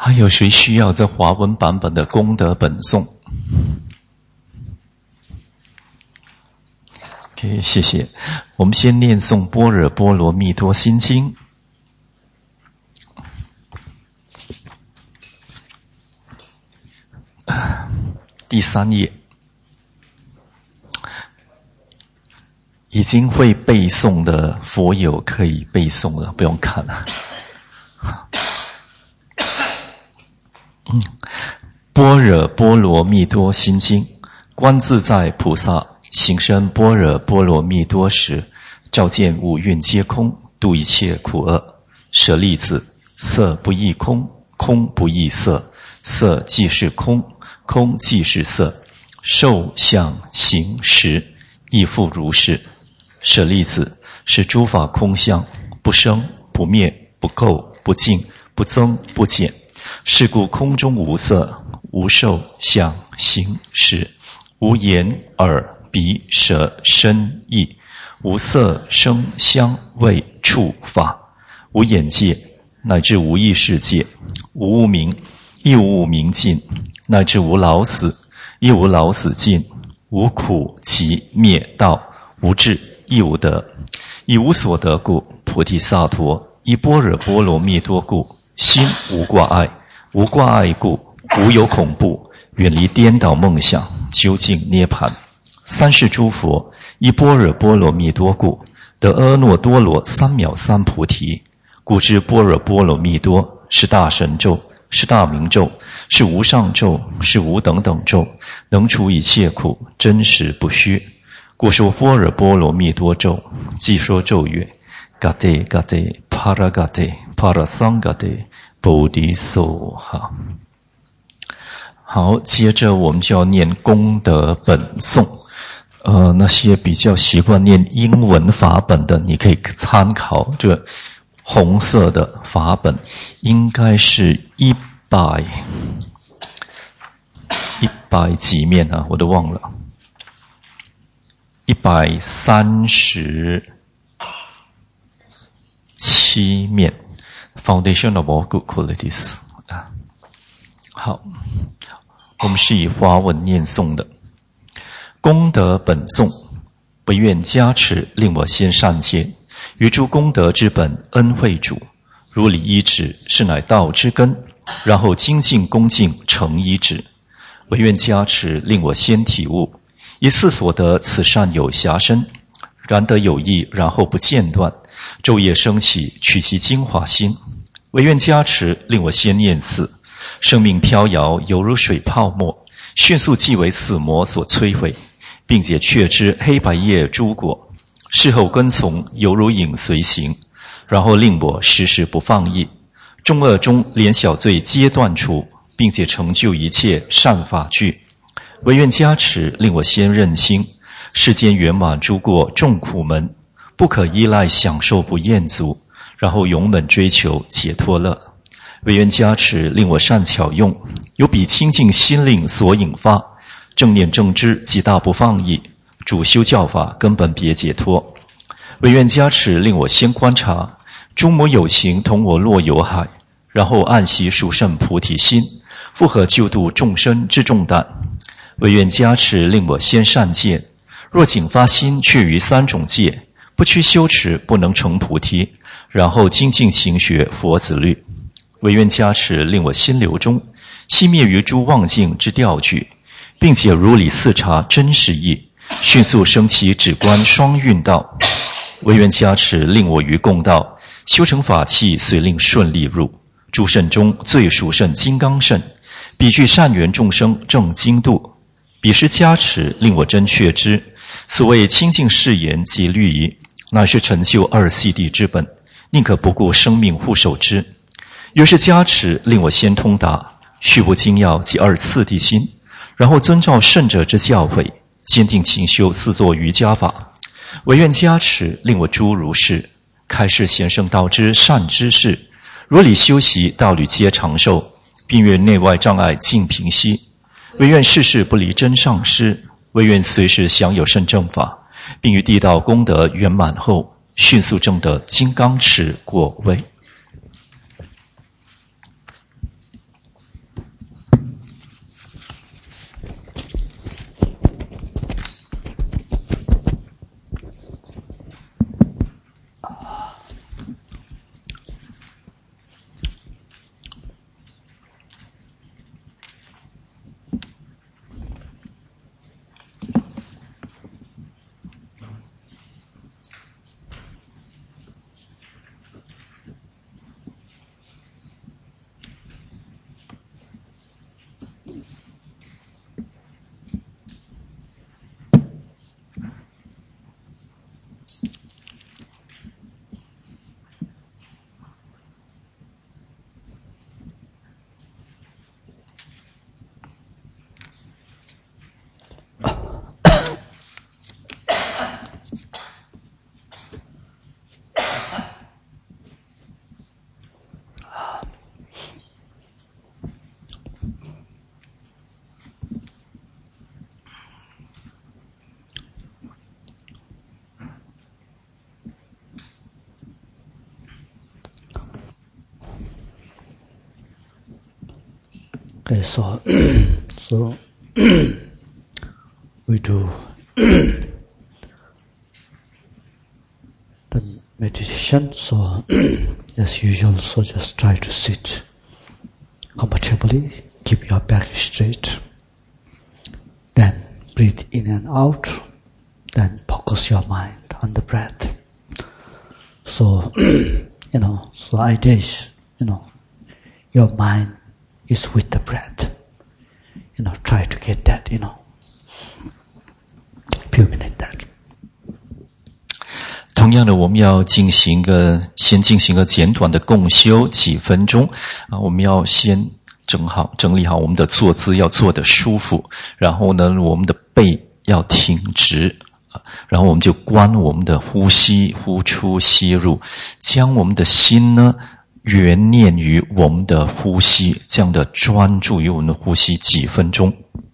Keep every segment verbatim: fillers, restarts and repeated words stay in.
还有谁需要这华文版本的功德本颂 ？OK， 谢谢。我们先念诵《般若波罗蜜多心经》。第三页，已经会背诵的佛友可以背诵了，不用看了。嗯，般若波罗蜜多心经，观自在菩萨行深般若波罗蜜多时，照见五蕴皆空，度一切苦厄。舍利子，色不异空，空不异色，色即是空，空即是色，受想行识亦复如是。舍利子，是诸法空相，不生不灭，不垢不净，不增不减。是故空中无色，无受想行识，无眼耳鼻舌身意，无色声香味触法，无眼界，乃至无意识界，无无明，亦无无明尽，乃至无老死，亦无老死尽，无苦集灭道，无智，亦无得。以无所得故，菩提萨埵以般若波罗蜜多故，心无挂碍。无挂碍故，无有恐怖，远离颠倒梦想，究竟涅槃。三世诸佛以般若波罗蜜多故，得阿耨多罗三藐三菩提。故知般若波罗蜜多是大神咒，是大明咒，是无上咒，是无等等咒，能除一切苦，真实不虚。故说般若波罗蜜多咒，即说咒曰：嘎得嘎得，帕拉嘎得，帕拉桑嘎得，菩提萨哈。好，接着我们就要念功德本颂。呃，那些比较习惯念英文法本的，你可以参考这红色的法本，应该是一百一百几面啊，我都忘了，一百三十七面。Foundation of all good qualities 啊，好，我们是以华文念诵的。功德本颂，唯愿加持，令我先善见，于诸功德之本恩惠主，如理依止，是乃道之根，然后精进恭敬诚依止。唯愿加持，令我先体悟，一次所得此善有暇身，然得有益，然后不间断，昼夜升起，取其精华心。唯愿加持，令我先念此，生命飘摇，犹如水泡沫，迅速即为死魔所摧毁，并且确知黑白叶诸果，事后跟从，犹如影随形，然后令我时时不放逸，众恶中连小罪皆断除，并且成就一切善法具。唯愿加持，令我先认清世间圆满诸过众苦门，不可依赖享受不厌足，然后勇猛追求解脱乐。唯愿加持，令我善巧用，有彼清净心令所引发，正念正知极大不放逸，主修教法根本别解脱。唯愿加持，令我先观察诸母有情同我落有海，然后暗习殊胜菩提心，复合救度众生之重担。唯愿加持，令我先善见，若仅发心却于三种戒，不趋修持，不能成菩提，然后精进勤学佛子律。唯愿加持，令我心流中熄灭于诸妄境之调具，并且如理四察真实义，迅速升起止观双运道。唯愿加持，令我于共道修成法器，遂令顺利入诸圣中最殊胜金刚圣，彼具善缘众生正精度。彼时加持，令我真确知所谓清净誓言及律仪，乃是成就二悉地之本，宁可不顾生命护守之。于是加持，令我先通达虚无精要及二次第心，然后遵照圣者之教诲，坚定勤修四座瑜伽法。唯愿加持，令我诸如是开示贤圣道之善知识，如理修习，道侣皆长寿，并愿内外障碍尽平息。唯愿世世不离真上师，唯愿随时享有圣正法，并于地道功德圆满后，迅速证得金刚持果位。 Okay, so so we do the meditation. So as usual, so just try to sit comfortably, keep your back straight, then breathe in and out, then focus your mind on the breath. So you know, so idea is, you know, your mind is with the breath. You know, try to get that, you know, few minutes that. 同样的，我们要进行个先进行个简短的共修几分钟啊，我们要先整好整理好我们的坐姿，要坐得舒服，然后呢，我们的背要挺直啊，然后我们就观我们的呼吸，呼出吸入，将我们的心呢缘念于我们的呼吸，这样的专注于我们的呼吸几分钟。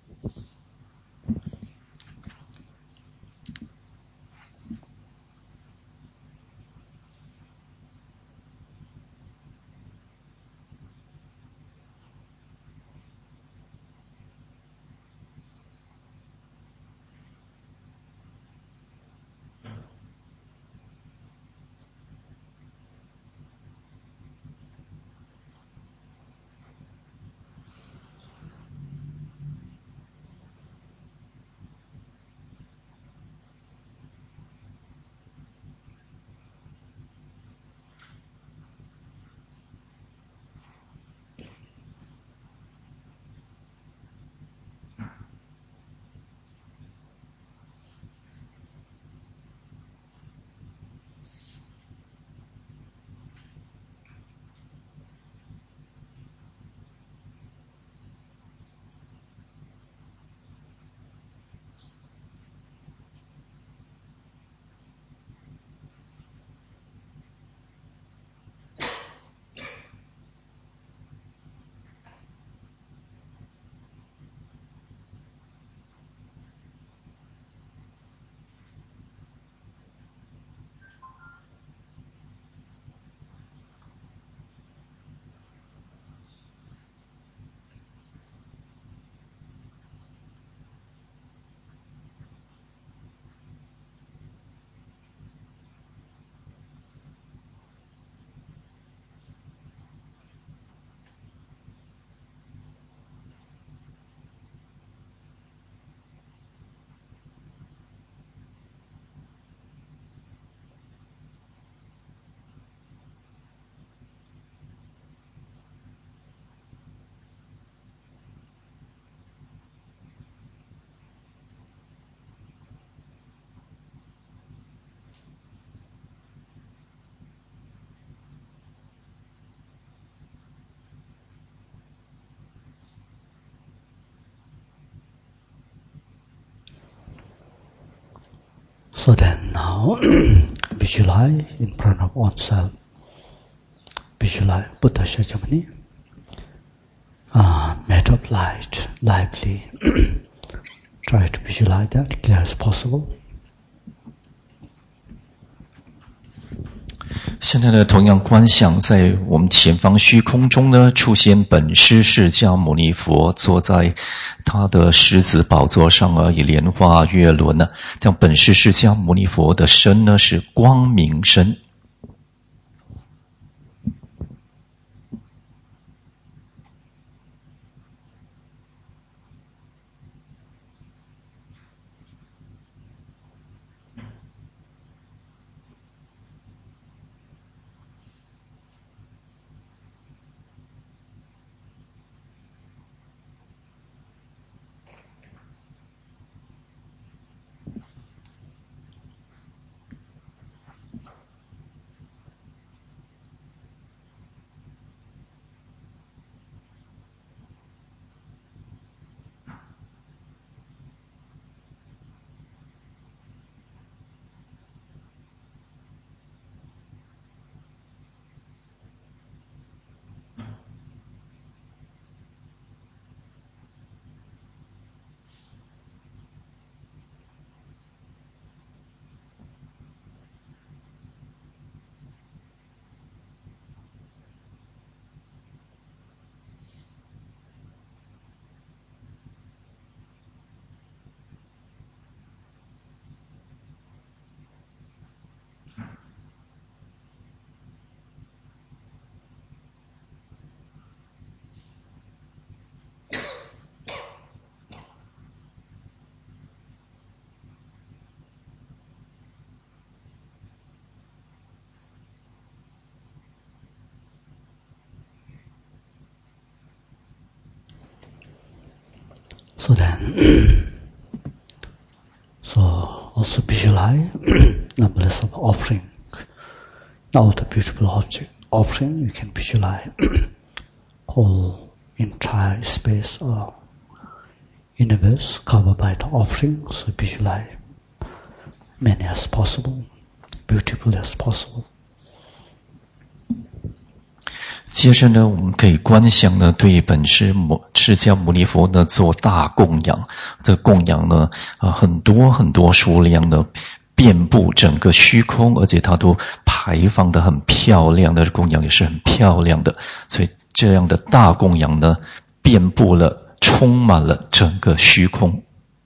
So then now visualize in front of oneself. Visualize Buddha Shakyamuni, uh, made of light, lively. Try to visualize that clear as possible. 现在呢，同样观想在我们前方虚空中呢，出现本师释迦牟尼佛坐在他的狮子宝座上啊，以莲花月轮呢，这样本师释迦牟尼佛的身呢是光明身。 So then, so also visualize numberless of offering. Now the beautiful object offering, you can visualize whole entire space or universe covered by the offering. So visualize many as possible, beautiful as possible. 接着呢，我们可以观想呢，对本师摩释迦牟尼佛呢做大供养。这个供养呢，啊、呃，很多很多数量的，遍布整个虚空，而且它都排放的很漂亮的供养也是很漂亮的。所以这样的大供养呢，遍布了，充满了整个虚空。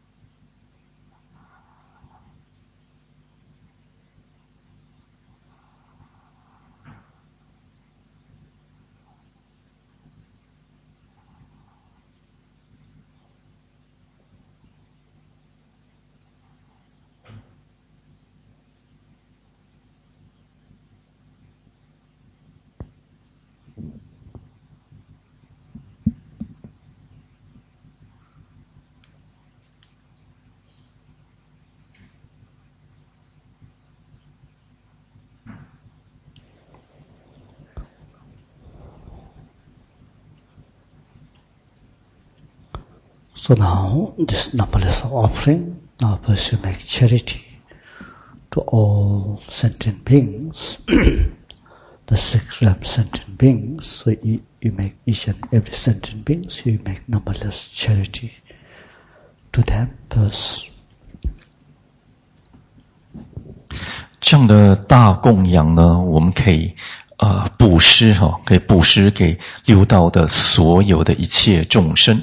So now, this numberless offering, now first you make charity to all sentient beings, the six realm sentient beings. So you, you make each and every sentient being, so you make numberless charity to them first. 这样的大供养呢，我们可以呃布施哈、哦，可以布施给六道的所有的一切众生。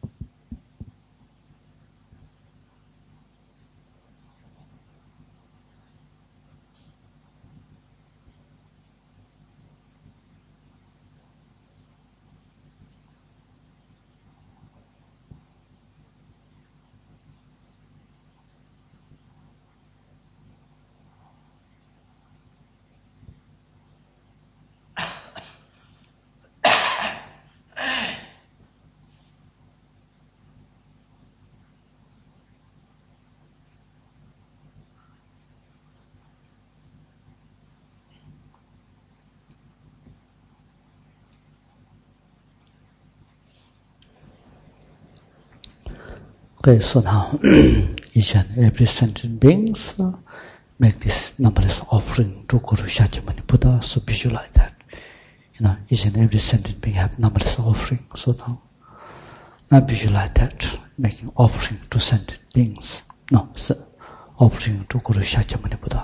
Okay, so now each and every sentient beings uh, make this numberless offering to Guru Shakyamuni Buddha. So visualize that. You know, each and every sentient being have numberless offering. So now, now visualize that, making offering to sentient beings. No, so offering to Guru Shakyamuni Buddha.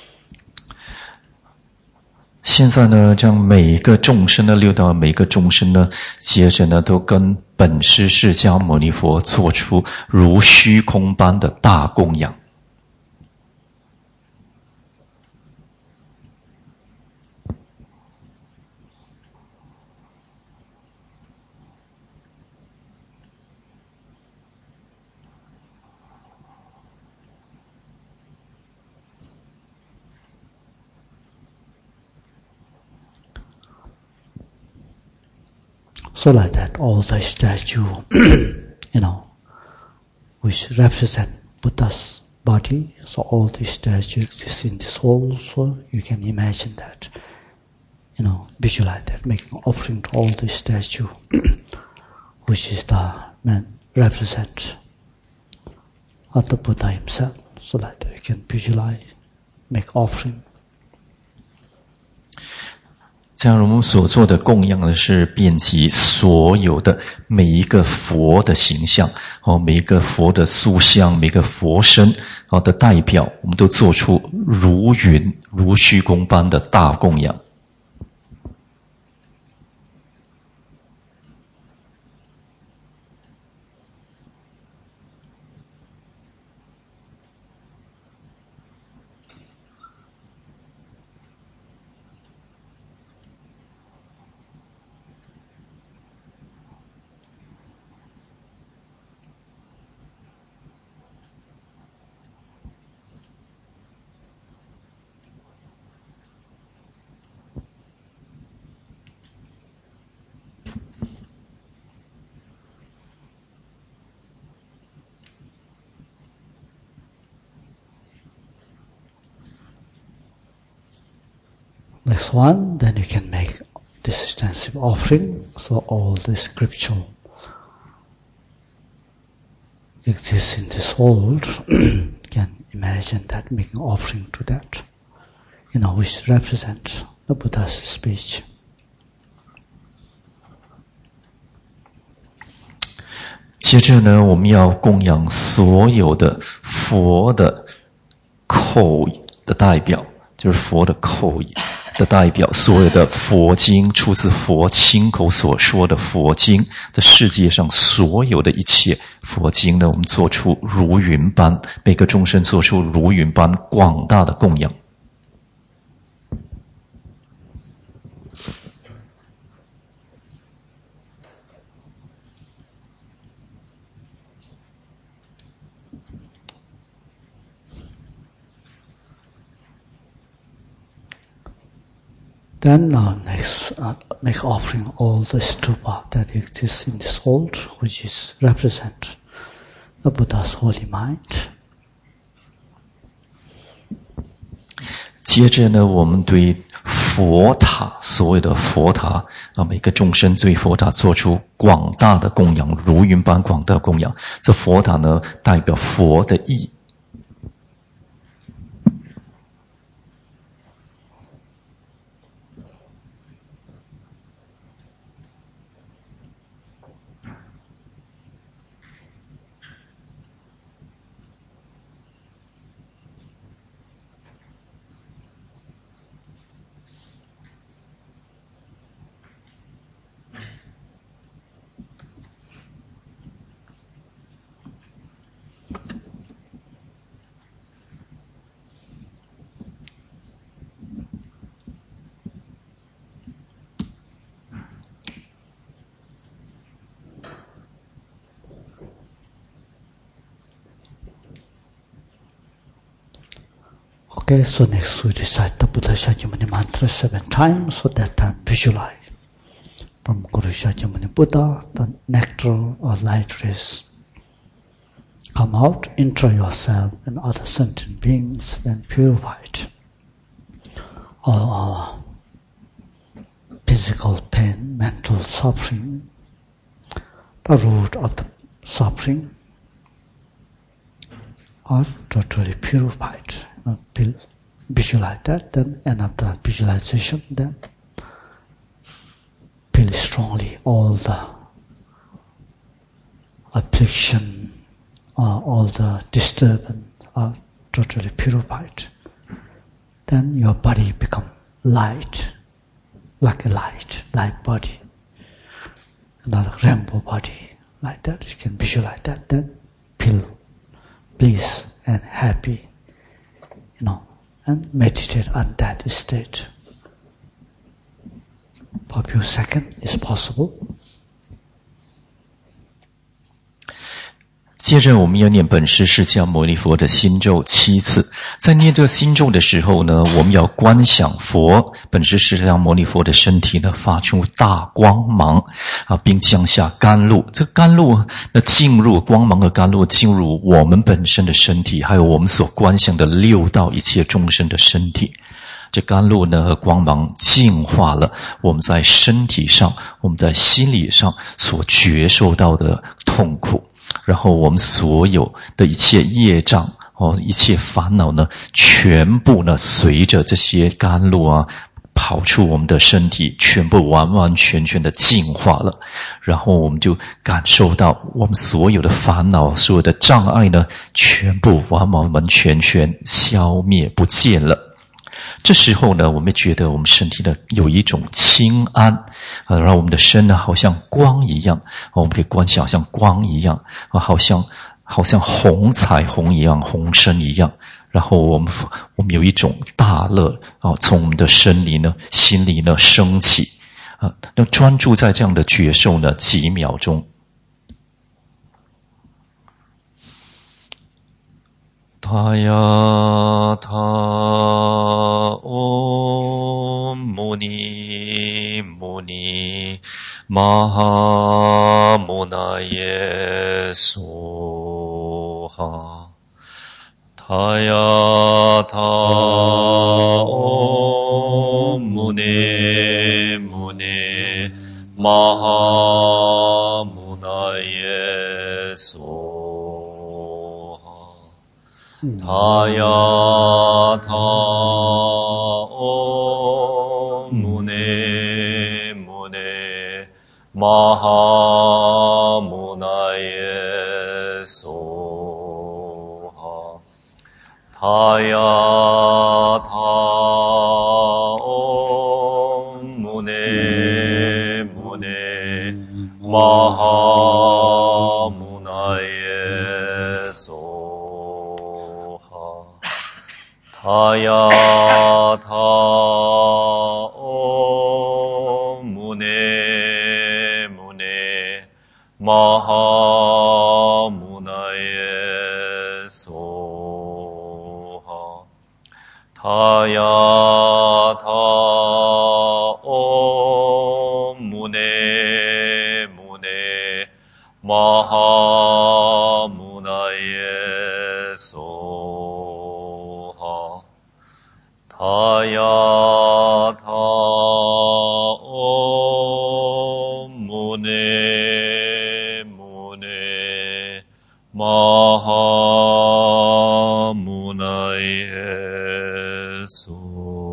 现在呢，将每一个众生的六道，每一个众生呢，接着呢，都跟本师释迦牟尼佛做出如虚空般的大供养。 So like that, all the statue, you know, which represent Buddha's body, so all the statue exists in this whole, so you can imagine that, you know, visualize that, making offering to all the statue, which is the man represent of the Buddha himself. So like that, you can visualize, make offering. 这样我们所做的供养呢，是遍及所有的每一个佛的形象，哦，每一个佛的塑像，每个佛身哦的代表，我们都做出如云如虚空般的大供养。 Next one, then you can make this extensive offering. So all the scriptural exists in this world. You can imagine that making offering to that, you know, which represents the Buddha's speech. 接着呢，我们要供养所有的佛的口的代表，就是佛的口的代表，所有的佛经出自佛亲口所说的佛经，在世界上所有的一切佛经呢，我们做出如云般，每个众生做出如云般广大的供养。 Then now next, uh, make offering all the stupa that exists in this world, which is represent the Buddha's holy mind. 接着呢，我们对佛塔，所谓的佛塔啊，每个众生对佛塔做出广大的供养，如云般广大供养。这佛塔呢，代表佛的意。 Okay, so next we recite the Buddha Shakyamuni mantra seven times. So that time visualize from Guru Shakyamuni Buddha, the nectar or light rays come out, enter yourself and other sentient beings, then purify it. All our physical pain, mental suffering, the root of the suffering, are totally purified. Visualize that, then end of the visualization, then feel strongly all the affliction, uh, all the disturbance are totally purified. Then your body become light, like a light, light body, not a rainbow body, like that. You can visualize that, then feel bliss and happy. You know, and meditate on that state. For a few seconds is possible. 接着我们要念本师释迦牟尼佛的心咒七次。在念这个心咒的时候呢，我们要观想佛本师释迦牟尼佛的身体呢发出大光芒啊，并降下甘露。这个甘露呢进入光芒的甘露进入我们本身的身体，还有我们所观想的六道一切众生的身体。这甘露呢和光芒净化了我们在身体上、我们在心理上所觉受到的痛苦。然后我们所有的一切业障哦，一切烦恼呢，全部呢随着这些甘露啊跑出我们的身体，全部完完全全的净化了。然后我们就感受到我们所有的烦恼、所有的障碍呢，全部完完全全消灭不见了。这时候呢，我们觉得我们身体呢有一种清安啊，然后我们的身呢好像光一样，我们可以观想像光一样啊，好像好像红彩虹一样，红身一样。然后我们我们有一种大乐啊，从我们的身里呢、心里呢升起啊，要专注在这样的觉受呢几秒钟。他呀他唵牟尼牟尼玛哈牟那耶娑哈。他呀他唵穆尼穆尼玛哈穆那耶娑他呀他唵穆尼穆尼玛哈穆那耶娑他呀他唵穆尼穆尼玛哈穆那耶娑他呀他唵穆尼穆尼玛哈穆那耶娑他呀他唵穆尼穆尼玛哈穆那耶娑他呀他唵穆尼穆尼玛哈穆那耶娑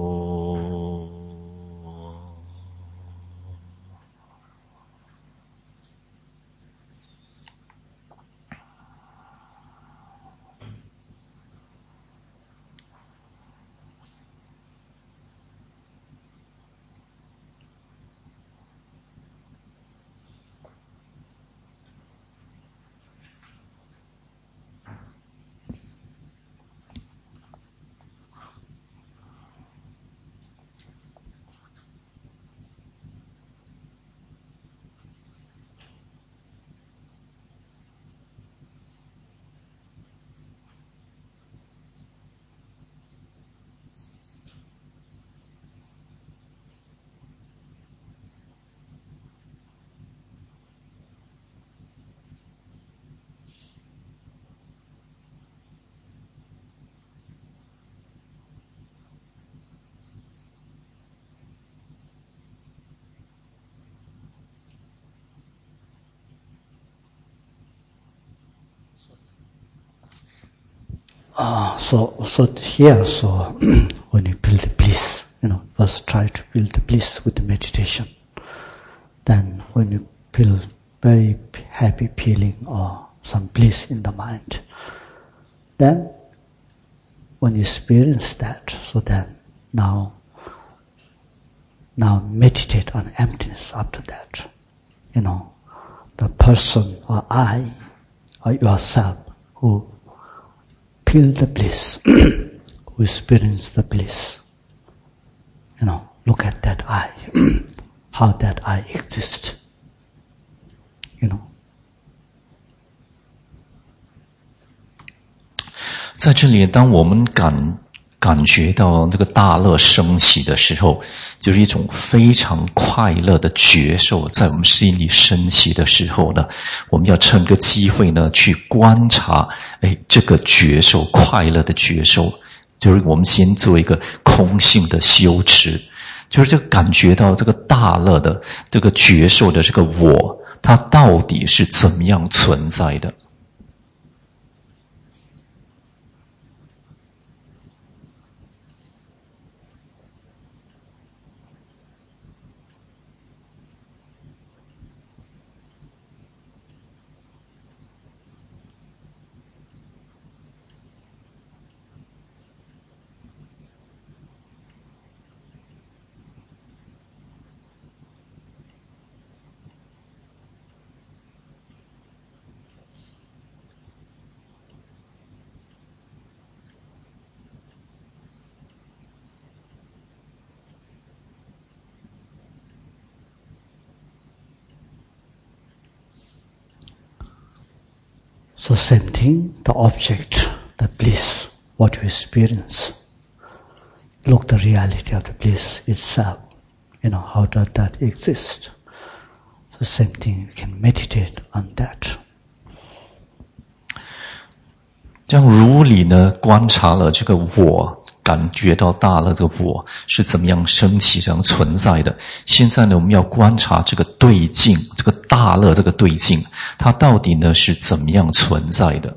Uh, so, so here, so when you build the bliss, you know, first try to build the bliss with the meditation. Then when you feel very happy feeling or some bliss in the mind, then when you experience that, so then now, now meditate on emptiness after that. You know, the person or I or yourself who feel the bliss, who experience the bliss. You know, look at that I, how that I exists. You know. 在这里，当我们感感觉到这个大乐升起的时候，就是一种非常快乐的觉受在我们心里升起的时候呢，我们要趁个机会呢去观察，哎，这个觉受快乐的觉受，就是我们先做一个空性的修持，就是这个感觉到这个大乐的这个觉受的这个我，它到底是怎么样存在的。 So same thing, the object, the bliss, what you experience. Look the reality of the bliss itself. You know, how does that exist? So same thing, you can meditate on that. 这样如理呢观察了这个我感觉到大乐这个我是怎么样升起、怎样存在的。现在呢，我们要观察这个对境，这个大乐这个对境，它到底呢是怎么样存在的。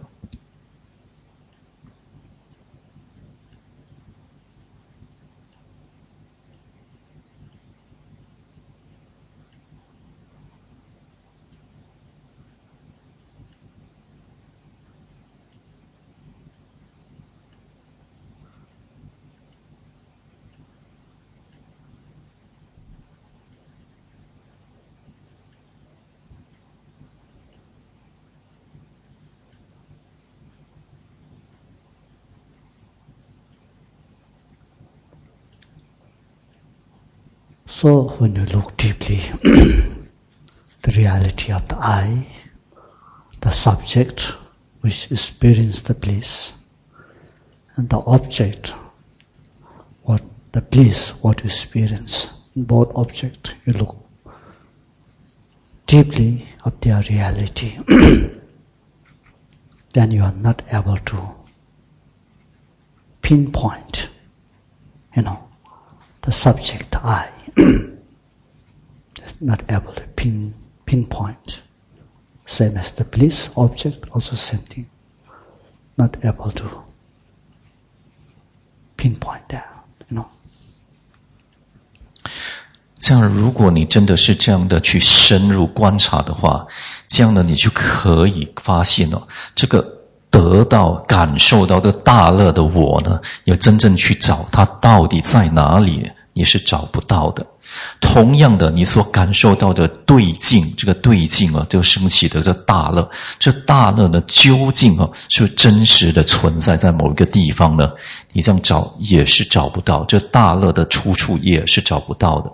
So when you look deeply, the reality of the I, the subject which experiences the bliss, and the object, what the bliss, what you experience, in both objects, you look deeply of their reality, then you are not able to pinpoint, you know, the subject, the I. Not able to pin, pinpoint. Same as the bliss object, also same thing. Not able to pinpoint that, you know. 这样，如果你真的是这样的去深入观察的话，这样呢，你就可以发现哦，这个得到、感受到这个大乐的我呢，要真正去找它到底在哪里，你是找不到的。同样的，你所感受到的对境，这个对境啊，就升起的这大乐，这大乐呢，究竟啊是真实的存在在某一个地方呢？你这样找也是找不到，这大乐的出处也是找不到的。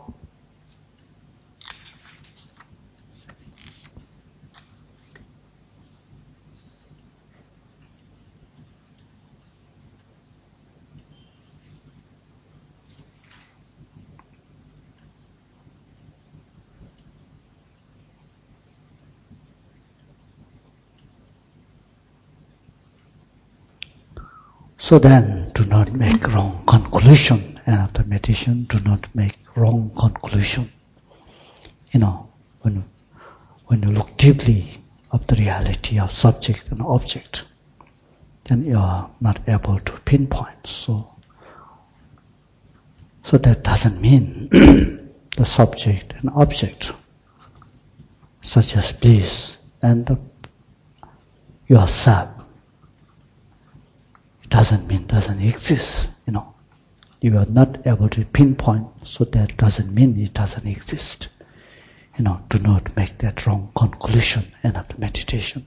So then, do not make wrong conclusion. And after meditation, do not make wrong conclusion. You know, when when you look deeply of the reality of subject and object, then you are not able to pinpoint. So, so that doesn't mean the subject and object, such as bliss and the, yourself, doesn't mean doesn't exist, you know. You are not able to pinpoint, so that doesn't mean it doesn't exist. You know, do not make that wrong conclusion end of the meditation.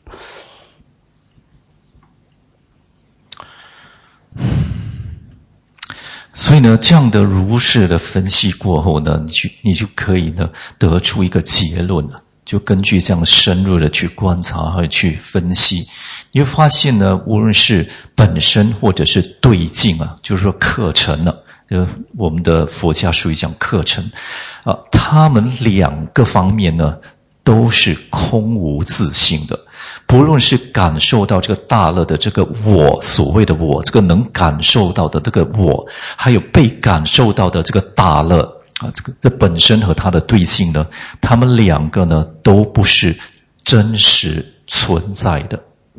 所以呢，这样的如是的分析过后呢，你就你就可以呢得出一个结论了。就根据这样深入的去观察和去分析，你会发现呢，无论是本身或者是对境啊，就是说课程呢，呃，我们的佛家属于讲课程啊，他们两个方面呢都是空无自性的。不论是感受到这个大乐的这个我，所谓的我，这个能感受到的这个我，还有被感受到的这个大乐啊，这个这本身和它的对境呢，他们两个呢都不是真实存在的。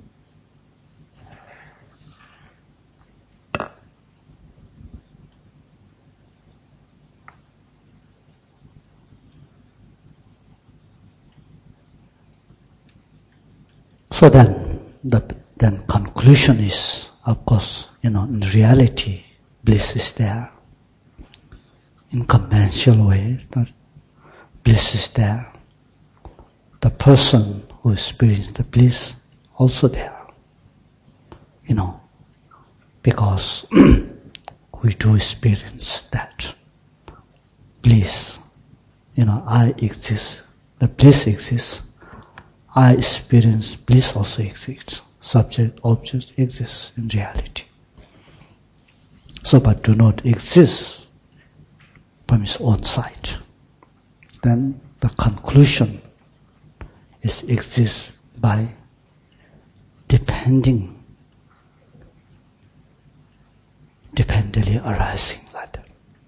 So then, the then conclusion is, of course, you know, in reality, bliss is there. In conventional way, the bliss is there. The person who experienced the bliss also there. You know, because we do experience that bliss. You know, I exist. The bliss exists. I experience bliss also exists. Subject, object exists in reality. So, but do not exist from its own side. Then the conclusion is exists by depending dependently arising like that.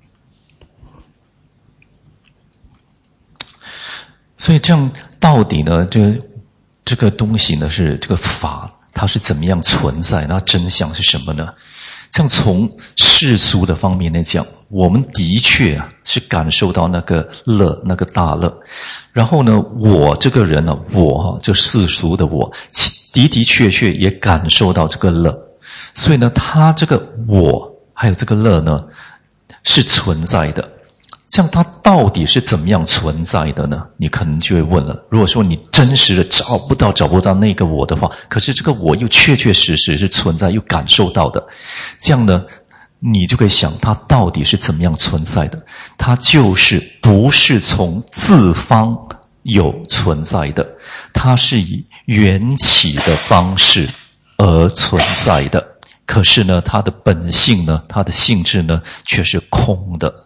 所以这样到底呢，这个这个东西呢，是这个法，它是怎么样存在？那真相是什么呢？像从世俗的方面来讲，我们的确啊是感受到那个乐，那个大乐。然后呢，我这个人呢，我哈，这世俗的我，的的确确也感受到这个乐。所以呢，他这个我还有这个乐呢，是存在的。这样它到底是怎么样存在的呢？你可能就会问了，如果说你真实的找不到找不到那个我的话，可是这个我又确确实实是存在又感受到的，这样呢，你就可以想它到底是怎么样存在的。它就是不是从自方有存在的，它是以缘起的方式而存在的。可是呢，它的本性呢，它的性质呢，却是空的。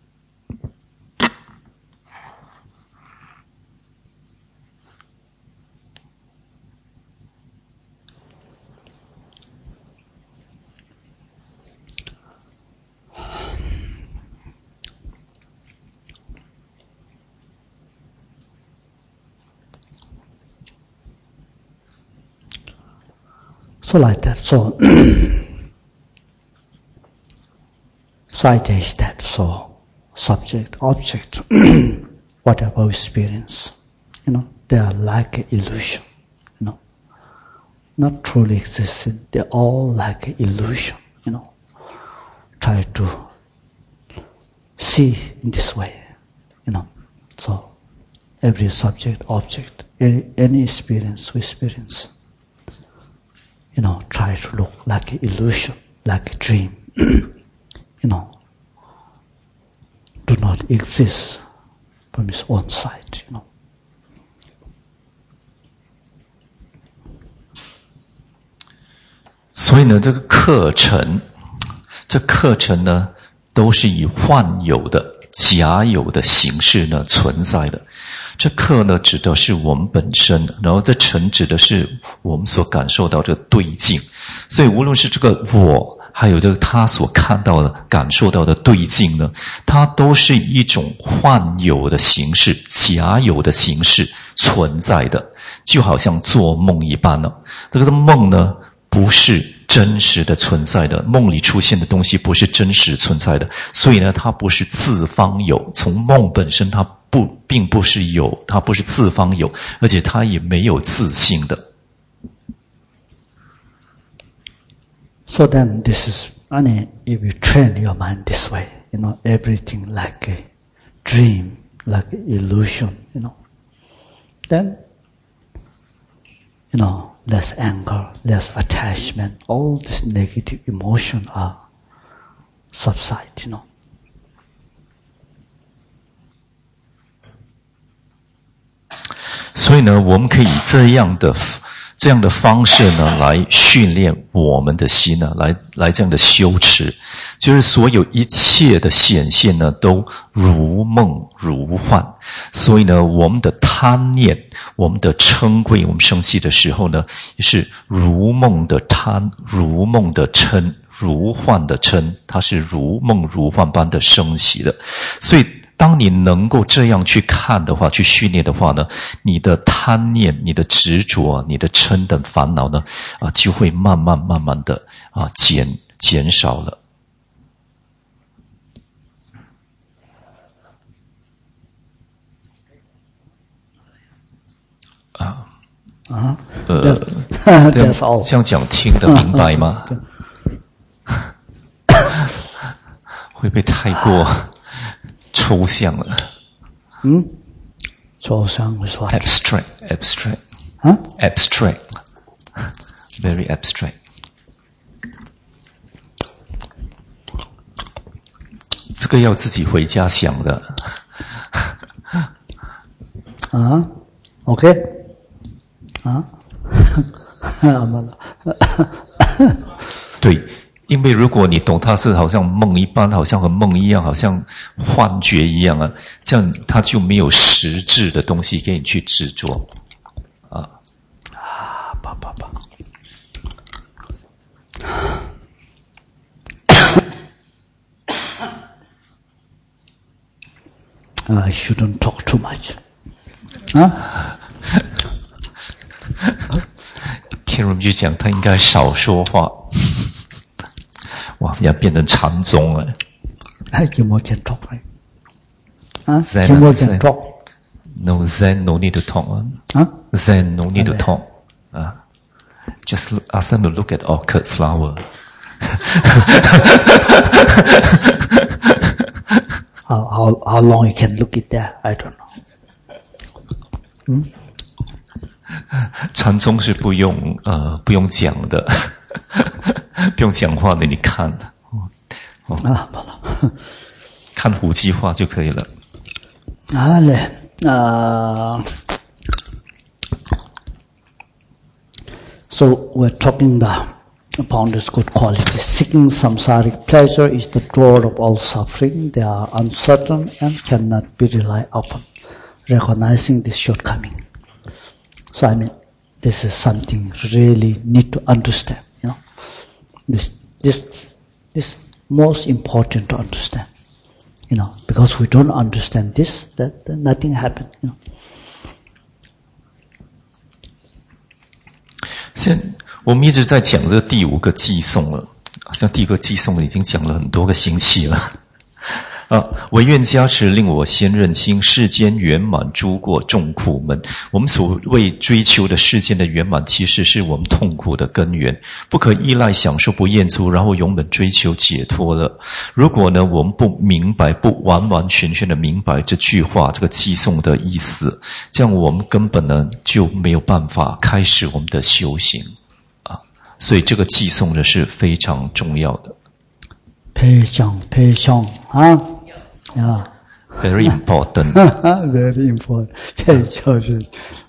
So like that, so so I taste that, so subject, object, whatever we experience, you know, they are like an illusion, you know, not truly existing, they're all like an illusion, you know. Try to see in this way, you know, so every subject, object, any, any experience we experience, you know, try to look like an illusion, like a dream, you know, do not exist from its own side, you know. 所以呢，这个课程，这课程呢，都是以幻有的、假有的形式呢存在的。这课呢，指的是我们本身，然后这尘指的是我们所感受到这个对境。所以无论是这个我，还有这个他所看到的、感受到的对境呢，它都是一种幻有的形式、假有的形式存在的，就好像做梦一般呢。这个梦呢，不是真实的存在的，梦里出现的东西不是真实存在的，所以呢，它不是自方有。从梦本身，它不并不是有，它不是自方有，而且它也没有自性的。 So then, this is, I mean, if you train your mind this way, you know, everything like a dream, like an illusion, you know, then, you know, less anger, less attachment, all this negative emotion are subside, you know. 所以呢，我们可以这样的这样的方式呢，来训练我们的心呢，来来这样的修持，就是所有一切的显现呢，都如梦如幻。所以呢，我们的贪念，我们的嗔恚，我们生气的时候呢，也是如梦的贪，如梦的嗔，如幻的嗔，它是如梦如幻般的升起的。所以当你能够这样去看的话，去训练的话呢，你的贪念、你的执着、你的嗔等烦恼呢，啊，就会慢慢慢慢的啊减减少了。啊啊， 呃， 这样这样讲听得明白吗？会不会太过抽象了？ 嗯，抽象 is what? Abstract, abstract. 啊 Abstract, very abstract. 这个要自己回家想的。 啊 ，OK， 啊， 对。因为如果你懂它是好像梦一般，好像和梦一样，好像幻觉一样啊，这样它就没有实质的东西给你去执着啊啊，爸爸爸。 I shouldn't talk too much. Huh? Kiram 就讲他应该少说话。哇，要变成禅宗了。 I Jimo can talk, right? Huh? Zen, Jimo Zen. can talk. No Zen, no need to talk. Huh? Zen, no need to Okay. talk. Uh, just look, ask them to look at orchid flower. How, how, how long you can look at that, I don't know. Hmm? 禅宗是不用呃不用讲的，不用讲话的，你看，哦， 啊，好了， 看胡姬画就可以了。 好嘞，啊。So we're talking the, upon this good quality. Seeking samsaric pleasure is the door of all suffering. They are uncertain and cannot be relied upon. Recognizing this shortcoming. So I mean, this is something really need to understand. You know, this this this most important to understand. You know, because we don't understand this, that, that nothing happens. You know. 现在我们一直在讲这第五个寄送了，好像第一个寄送已经讲了很多个星期了。啊，唯愿加持令我先认清世间圆满诸过众苦门。我们所谓追求的世间的圆满，其实是我们痛苦的根源。不可依赖享受不厌足，然后永远追求解脱了。如果呢，我们不明白，不完完全全的明白这句话这个寄送的意思，这样我们根本呢就没有办法开始我们的修行啊。所以这个寄送呢是非常重要的。 Patience, patience, huh? Yeah. Very important. Very important. Patience.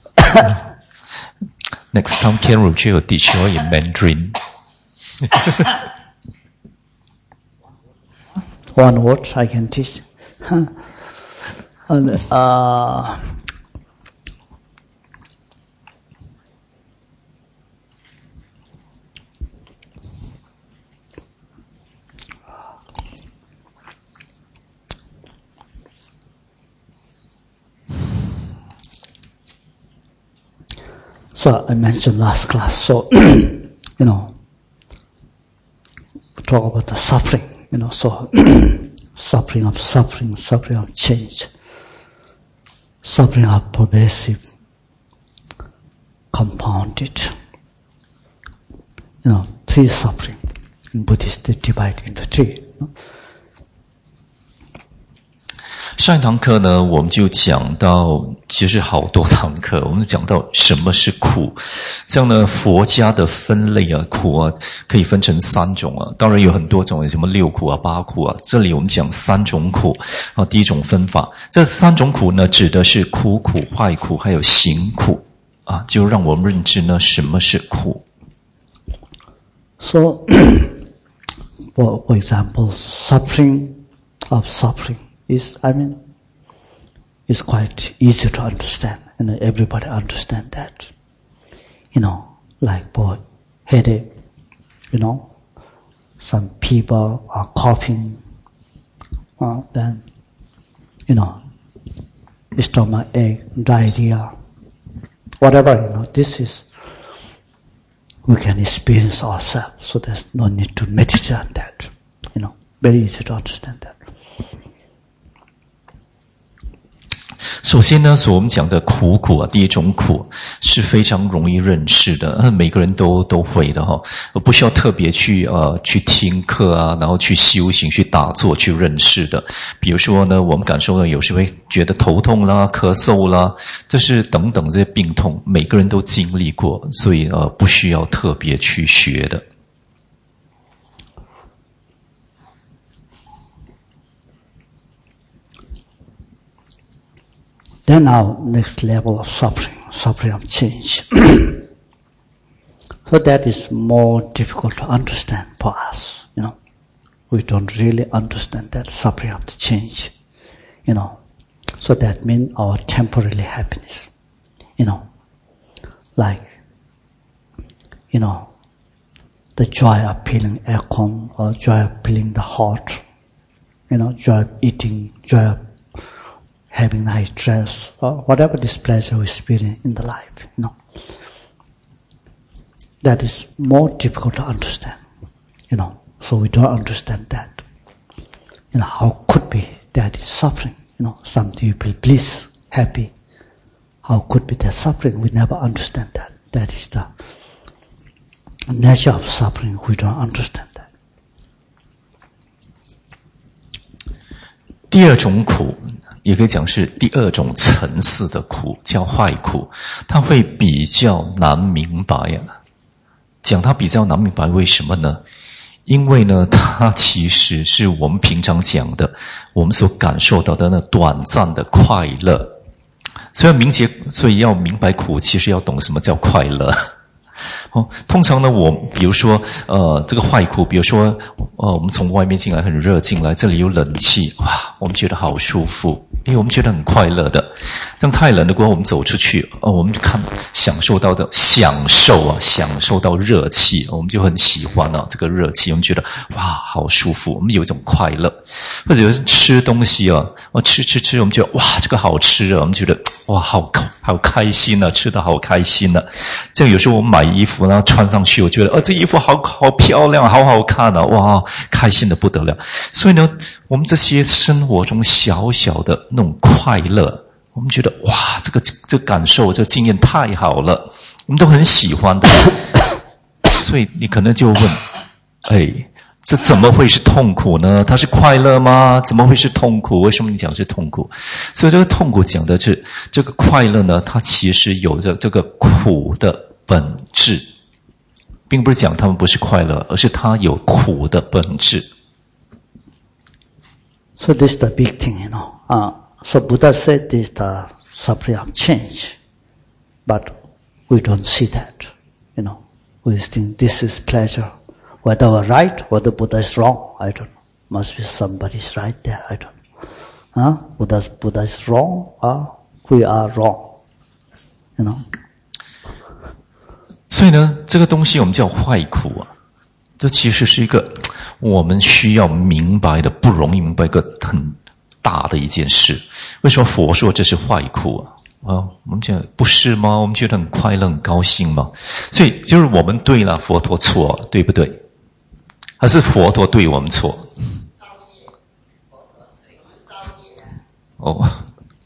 Next time, Ken Roger will teach you in Mandarin. One word I can teach. And, uh, So I mentioned last class, so, you know, we talk about the suffering, you know, so suffering of suffering, suffering of change, suffering of pervasive, compounded, you know, three suffering. In Buddhist, they divide into three. You know? 上一堂课呢，我们就讲到，其实好多堂课，我们讲到什么是苦。这样呢，佛家的分类啊，苦啊，可以分成三种啊。当然有很多种，什么六苦啊、八苦啊。这里我们讲三种苦啊。第一种分法，这三种苦呢，指的是苦苦、坏苦，还有行苦啊，就让我们认知呢，什么是苦。 So, for, for example, suffering of suffering. Is I mean, it's quite easy to understand, and you know, everybody understand that. You know, like for headache, you know, some people are coughing, uh, then, you know, stomach ache, diarrhea, whatever, you know, this is, we can experience ourselves, so there's no need to meditate on that, you know, very easy to understand that. 首先呢，所我们讲的苦苦啊，第一种苦是非常容易认识的，每个人都都会的哈，不需要特别去呃去听课啊，然后去修行、去打坐去认识的。比如说呢，我们感受到有时会觉得头痛啦、咳嗽啦，这是等等这些病痛，每个人都经历过，所以呃不需要特别去学的。 Then our next level of suffering, suffering of change. So that is more difficult to understand for us, you know. We don't really understand that suffering of the change, you know. So that means our temporary happiness, you know. Like, you know, the joy of feeling aircon, or joy of feeling the heart, you know, joy of eating, joy of having nice dress, or whatever this pleasure we experience in the life, you know. That is more difficult to understand, you know. So we don't understand that. You know, how could be that is suffering? You know, something you feel bliss, happy. How could be that suffering? We never understand that. That is the nature of suffering. We don't understand that. 第二种苦，也可以讲是第二种层次的苦，叫坏苦，它会比较难明白啊。讲它比较难明白，为什么呢？因为呢，它其实是我们平常讲的，我们所感受到的那短暂的快乐。所以明解，所以要明白苦，其实要懂什么叫快乐。哦，通常呢，我比如说，呃，这个坏苦，比如说，呃，我们从外面进来很热进来，这里有冷气，哇，我们觉得好舒服，因为我们觉得很快乐的。这样太冷的过后，我们走出去，哦，我们看享受到的享受啊，享受到热气，我们就很喜欢啊，这个热气，我们觉得哇，好舒服，我们有一种快乐。或者是吃东西啊，哦，吃吃吃，我们觉得哇，这个好吃啊，我们觉得哇，好好开心啊，吃得好开心啊。这样有时候我们买衣服，然后穿上去，我觉得，哦，这衣服好好漂亮，好好看啊，哇，开心得不得了。所以呢，我们这些生活中小小的那种快乐，我们觉得哇，这个这个感受，这个经验太好了，我们都很喜欢的。所以你可能就问，哎，这怎么会是痛苦呢？它是快乐吗？怎么会是痛苦？为什么你讲是痛苦？所以这个痛苦讲的是这个快乐呢，它其实有着这个苦的本质，并不是讲他们不是快乐，而是它有苦的本质。 So this is the big thing, you know. Uh, so Buddha said this is the suffering of change, but we don't see that, you know. We think this is pleasure. Whether we're right, whether Buddha is wrong, I don't know. Must be somebody's right there, I don't know. Huh? Buddha's, Buddha is wrong, or we are wrong, you know. 所以呢，这个东西我们叫坏苦啊，这其实是一个我们需要明白的，不容易明白一个很大的一件事。为什么佛说这是坏苦啊？啊，我们觉得不是吗？我们觉得很快乐、很高兴吗？所以就是我们对了，佛陀错，对不对？还是佛陀对我们错？哦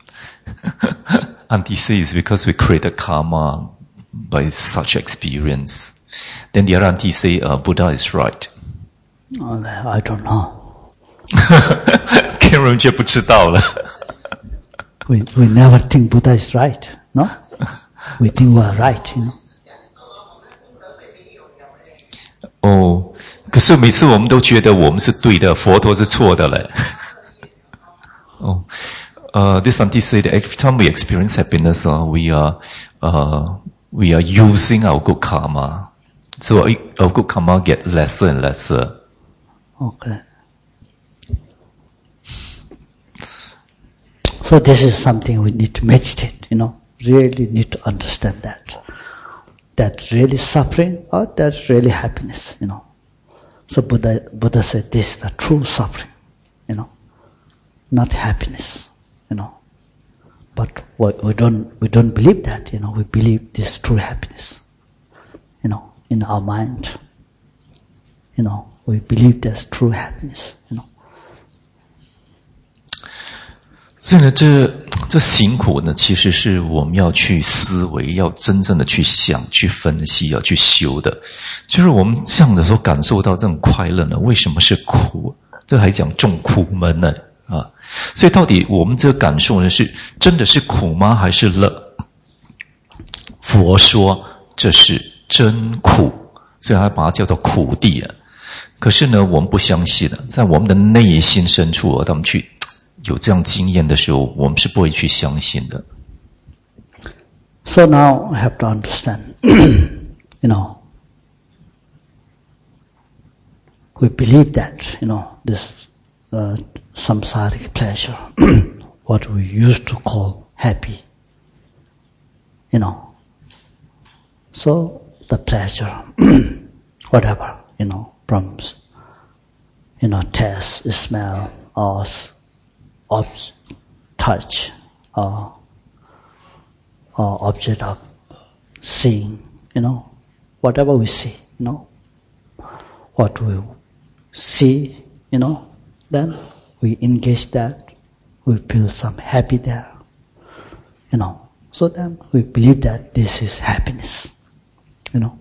，Auntie is because we create a karma by such experience. Then the other auntie say, uh, Buddha is right. I don't know. Karen 却不知道了。 We we never think Buddha is right, no? We think we are right, you know. 哦，可是每次我们都觉得我们是对的，佛陀是错的嘞。哦，呃、uh, this auntie said that every time we experience happiness, uh, we are, uh, we are using our good karma. So our good karma get lesser and lesser. Okay. So this is something we need to meditate, you know, really need to understand that. That's really suffering or that's really happiness, you know. So Buddha, Buddha said this is the true suffering, you know, not happiness, you know. But we don't, we don't believe that, you know, we believe this is true happiness, you know, in our mind, you know, we believe there's true happiness, you know. 所以呢，这这行苦呢，其实是我们要去思维，要真正的去想、去分析、要去修的。就是我们这样的时候感受到这种快乐呢，为什么是苦？这还讲众苦闷呢啊！所以到底我们这个感受呢，是真的是苦吗？还是乐？佛说这是真苦，所以他把它叫做苦地啊。可是呢，我们不相信的，在我们的内心深处啊，当我们去有这样经验的时候，我们是不会去相信的。 So now I have to understand, you know, we believe that, you know, this uh, samsaric pleasure, what we used to call happy, you know. So the pleasure, whatever, you know, from, you know, taste, smell, or of touch, uh, uh, object of seeing, you know, whatever we see, you know, what we see, you know, then we engage that, we feel some happy there, you know. So then we believe that this is happiness, you know.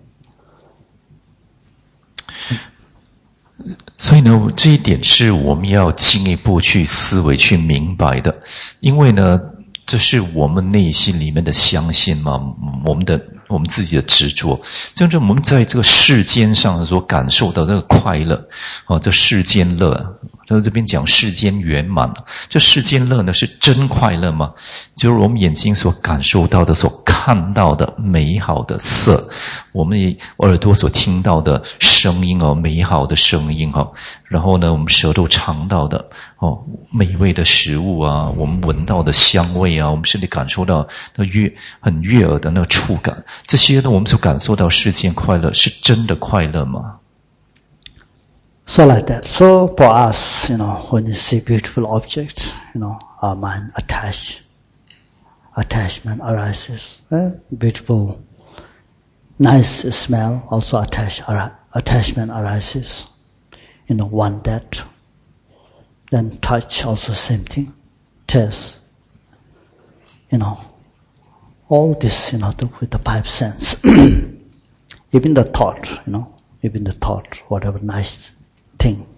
所以呢，这一点是我们要进一步去思维、去明白的，因为呢，这是我们内心里面的相信嘛，我们的我们自己的执着，就是我们在这个世间上所感受到这个快乐，哦，这世间乐。在这边讲世间圆满，这世间乐呢是真快乐吗？就是我们眼睛所感受到的、所看到的美好的色，我们耳朵所听到的声音哦，美好的声音哦，然后呢，我们舌头尝到的哦，美味的食物啊，我们闻到的香味啊，我们身体感受到那悦很悦耳的那个触感，这些呢，我们所感受到世间快乐，是真的快乐吗？ So like that. So for us, you know, when you see beautiful objects, you know, our mind attach, attachment arises. Eh? Beautiful, nice smell also attach, attachment arises. You know, want that. Then touch also same thing. Taste. You know, all this, you know, with the five senses. Even the thought, you know, even the thought, whatever nice thing,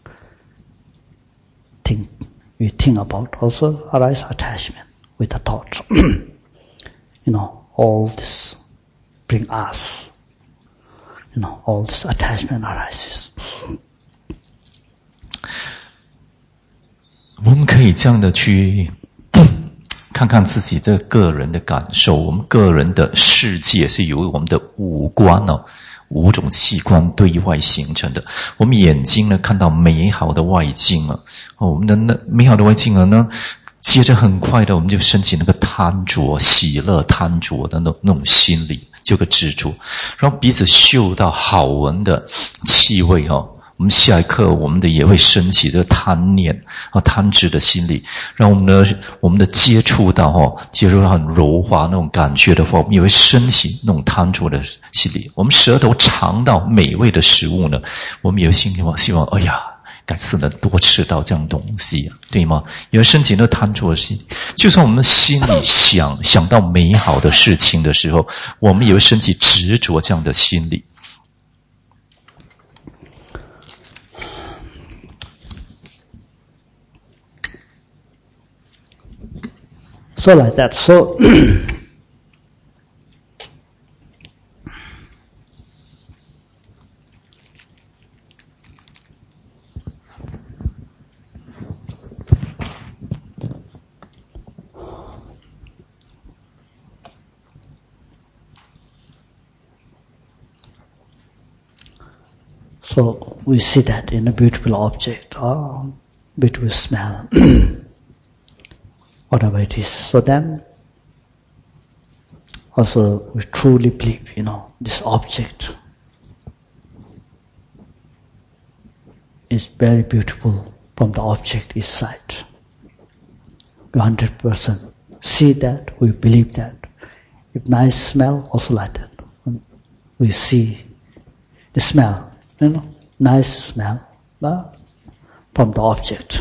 think we think about also arise attachment with the thought. You know, all this bring us. You know, all this attachment arises. 我们可以这样的去看看自己的个人的感受，我们个人的世界是由我们的五官哦。 五种器官对外形成的，我们眼睛呢看到美好的外境啊，哦，我们的那美好的外境啊呢，接着很快的我们就升起那个贪着、喜乐、贪着的那那种心理，就个执着，然后鼻子嗅到好闻的气味哦。 我们下一刻，我们的也会升起这个贪念啊、贪执的心理，让我们的我们的接触到哦，接触到很柔滑那种感觉的话，我们也会升起那种贪着的心理。我们舌头尝到美味的食物呢，我们也会心里希望，哎呀，改次能多吃到这样东西，对吗？也会升起那贪着的心。就算我们心里想想到美好的事情的时候，我们也会升起执着这样的心理。 So like that. So so we see that in a beautiful object or beautiful smell. Whatever it is. So then, also we truly believe, you know, this object is very beautiful from the object inside. We one hundred percent see that, we believe that. If nice smell, also like that. When we see the smell, you know, nice smell uh, from the object.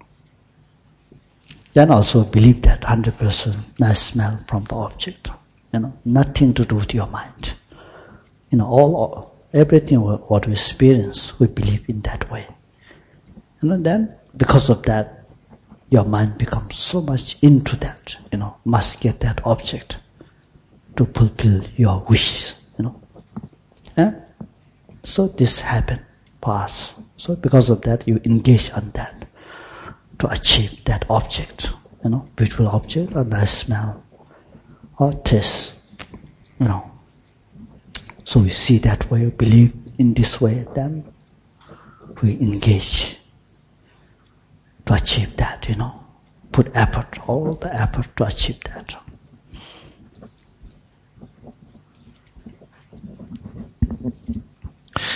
Then also believe that one hundred percent nice smell from the object. You know, nothing to do with your mind. You know, all everything what we experience, we believe in that way. And you know, then because of that, your mind becomes so much into that. You know, must get that object to fulfill your wishes. You know, yeah? So this happened for us. So because of that, you engage on that. To achieve that object, you know, beautiful object, or nice smell, or taste, you know. So we see that way, believe in this way, then we engage to achieve that, you know. Put effort, all the effort to achieve that.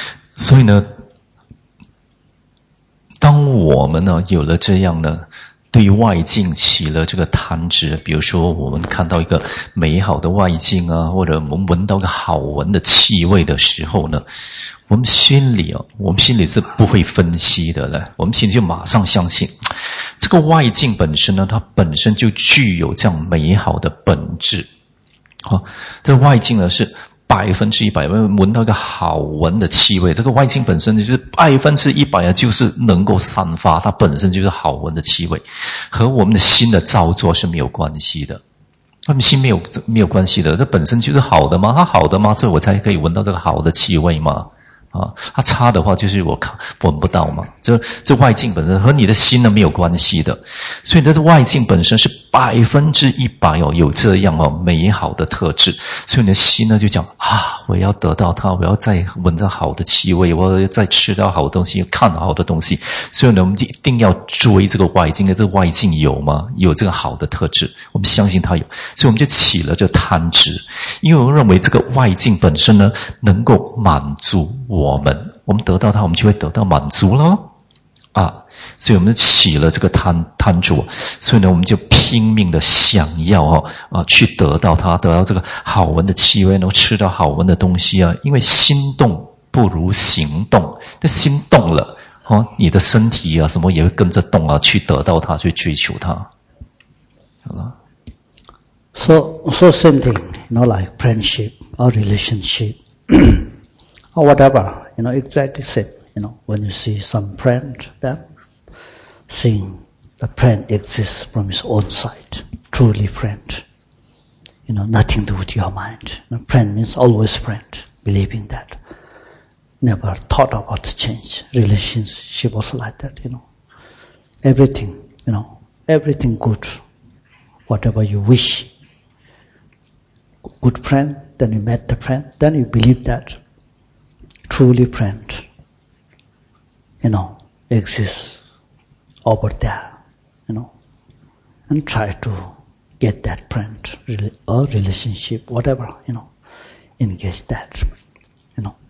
So 当我们呢有了这样呢对外境起了这个贪执，比如说我们看到一个美好的外境啊，或者我们闻到一个好闻的气味的时候呢，我们心里啊，我们心里是不会分析的了，我们心里就马上相信这个外境本身呢，它本身就具有这样美好的本质。啊，这个外境呢是百分之一百，闻到一个好闻的气味，这个外境本身就是百分之一百啊，就是能够散发，它本身就是好闻的气味，和我们的心的造作是没有关系的。他们心没有没有关系的，这本身就是好的吗？它好的吗？所以我才可以闻到这个好的气味吗？啊，它差的话就是我看闻不到嘛。这这外境本身和你的心呢没有关系的，所以这外境本身是百分之一百哦，有这样哦美好的特质，所以你的心呢就讲啊，我要得到它，我要再闻到好的气味，我要再吃到好的东西，看到好的东西，所以呢我们就一定要追这个外境，这个外境有吗？有这个好的特质，我们相信它有，所以我们就起了这贪执，因为我们认为这个外境本身呢能够满足我们，我们得到它，我们就会得到满足了啊！所以我们起了这个贪贪着，所以呢，我们就拼命的想要哦啊去得到它，得到这个好闻的气味，能够吃到好闻的东西啊！因为心动不如行动，那心动了哦，你的身体啊什么也会跟着动啊，去得到它，去追求它。好了。 So, so same thing, you know, like friendship or relationship. Or whatever, you know, exactly same. You know, when you see some friend, then seeing the friend exists from his own side, truly friend. You know, nothing to do with your mind. You know, friend means always friend, believing that. Never thought about change. Relationship also like that, you know. Everything, you know, everything good. Whatever you wish. Good friend, then you met the friend, then you believe that truly friend, you know, exists over there, you know, and try to get that friend or relationship, whatever, you know, engage that, you know.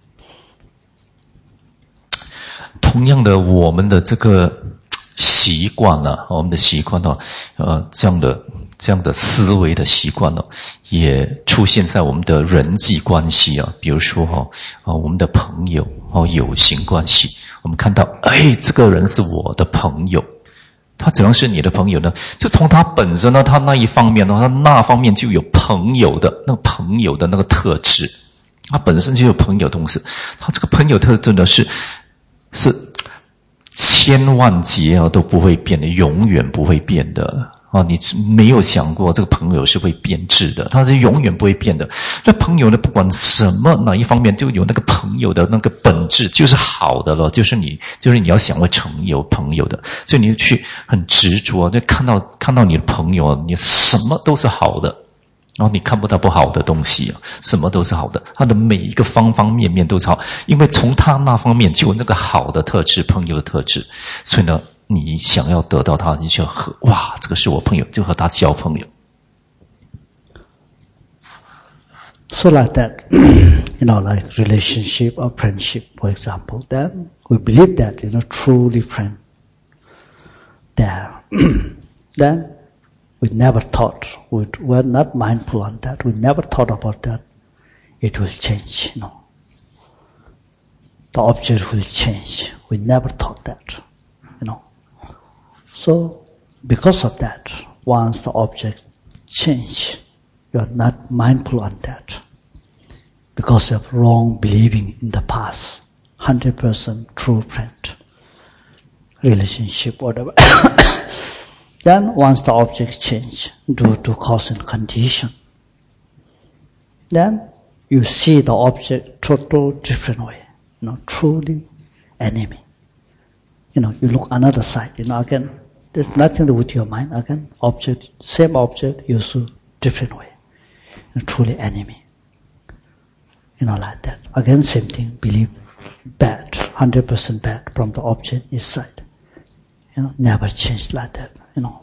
同样的，我们的这个习惯呢、啊，我们的习惯呢、啊，呃，这样的这样的思维的习惯呢、啊，也出现在我们的人际关系啊，比如说哈、啊，我们的朋友哦，友情关系，我们看到，哎，这个人是我的朋友，他怎样是你的朋友呢？就从他本身呢，他那一方面呢，他那方面就有朋友的那个朋友的那个特质，他本身就有朋友的东西，他这个朋友特质呢是是。千万劫啊都不会变的，永远不会变的啊！你没有想过这个朋友是会变质的，他是永远不会变的。那朋友呢，不管什么哪一方面，就有那个朋友的那个本质就是好的了，就是你就是你要想会成有朋友的，所以你去很执着，就看到看到你的朋友，你什么都是好的。然后你看不到不好的东西啊，什么都是好的，他的每一个方方面面都是好，因为从他那方面就有那个好的特质，朋友的特质，所以呢，你想要得到他，你就要和哇，这个是我朋友，就和他交朋友。 So like that, you know, like relationship or friendship, for example, then we believe that, you know, truly friend there, then we never thought, we were not mindful on that, we never thought about that, it will change, you know. The object will change. We never thought that, you know. So, because of that, once the object change, you are not mindful on that. Because of wrong believing in the past, one hundred percent true friend, relationship, whatever. Then once the object change due to cause and condition, then you see the object total different way, you know, truly enemy. You know, you look another side, you know, again, there's nothing to do with your mind, again, object, same object, you see different way, you know, truly enemy. You know, like that. Again, same thing, believe bad, one hundred percent bad from the object inside. You know, never change like that, you know.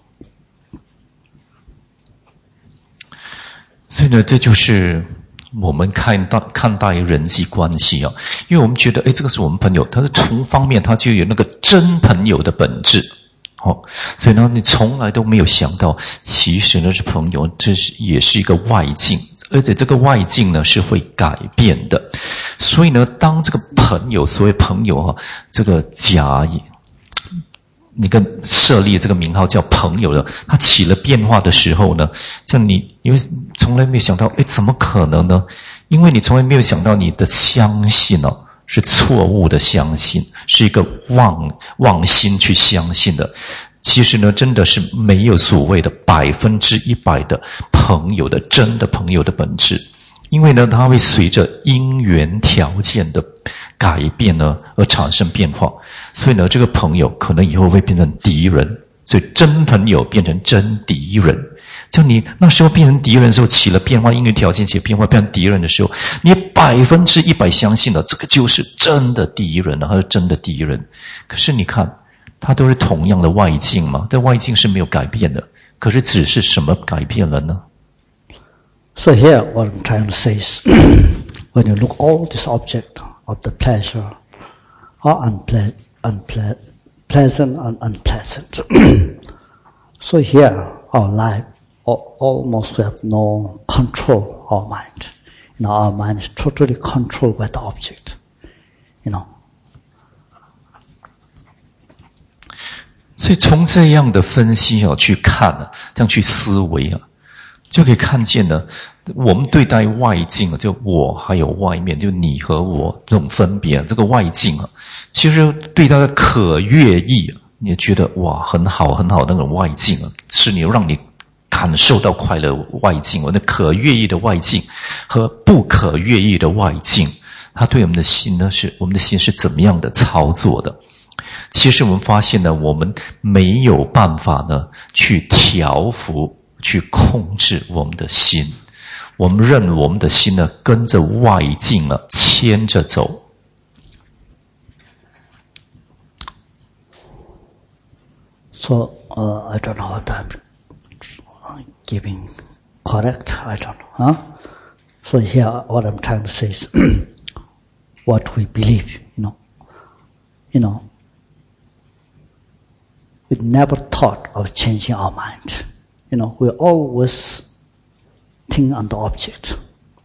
所以呢，这就是我们看待看待人际关系啊，因为我们觉得，哎，这个是我们朋友，他是从方面他就有那个真朋友的本质哦，所以呢，你从来都没有想到，其实呢是朋友，这是也是一个外境，而且这个外境呢是会改变的。所以呢，当这个朋友，所谓朋友哈，这个假，你跟设立这个名号叫朋友的，它起了变化的时候呢，像你因为从来没有想到，诶，怎么可能呢？因为你从来没有想到你的相信哦。是错误的相信，是一个妄妄心去相信的。其实呢，真的是没有所谓的百分之一百的朋友的真的朋友的本质，因为呢，它会随着因缘条件的改变呢而产生变化。所以呢，这个朋友可能以后会变成敌人，所以真朋友变成真敌人。就你那时候变成敌人的时候起了变化，因为条件起了变化变成敌人的时候，你百分之一百相信了这个就是真的敌人了，他是真的敌人。可是你看，他都是同样的外境嘛，但外境是没有改变的。可是只是什么改变了呢？ So here what I'm trying to say is when you look all this object of the pleasure or unple unple pleasant and unpleasant so here our life almost we have no control of our mind. You know, our mind is totally controlled by the object. You know. 所以从这样的分析啊去看啊，这样去思维啊，就可以看见呢，我们对待外境啊，就我还有外面，就你和我这种分别啊，这个外境啊，其实对它的可悦意啊，你觉得哇很好很好那种外境啊，是你让你感受到快乐外境，那可悦意的外境和不可悦意的外境，它对我们的心呢，是我们的心是怎么样的操作的？其实我们发现呢，我们没有办法呢去调伏、去控制我们的心，我们任我们的心呢跟着外境啊牵着走。 So uh, I don't know what I'm giving correct. I don't know. Huh? So here, what I'm trying to say is what we believe. You know, you know. We never thought of changing our mind. You know, we always think on the object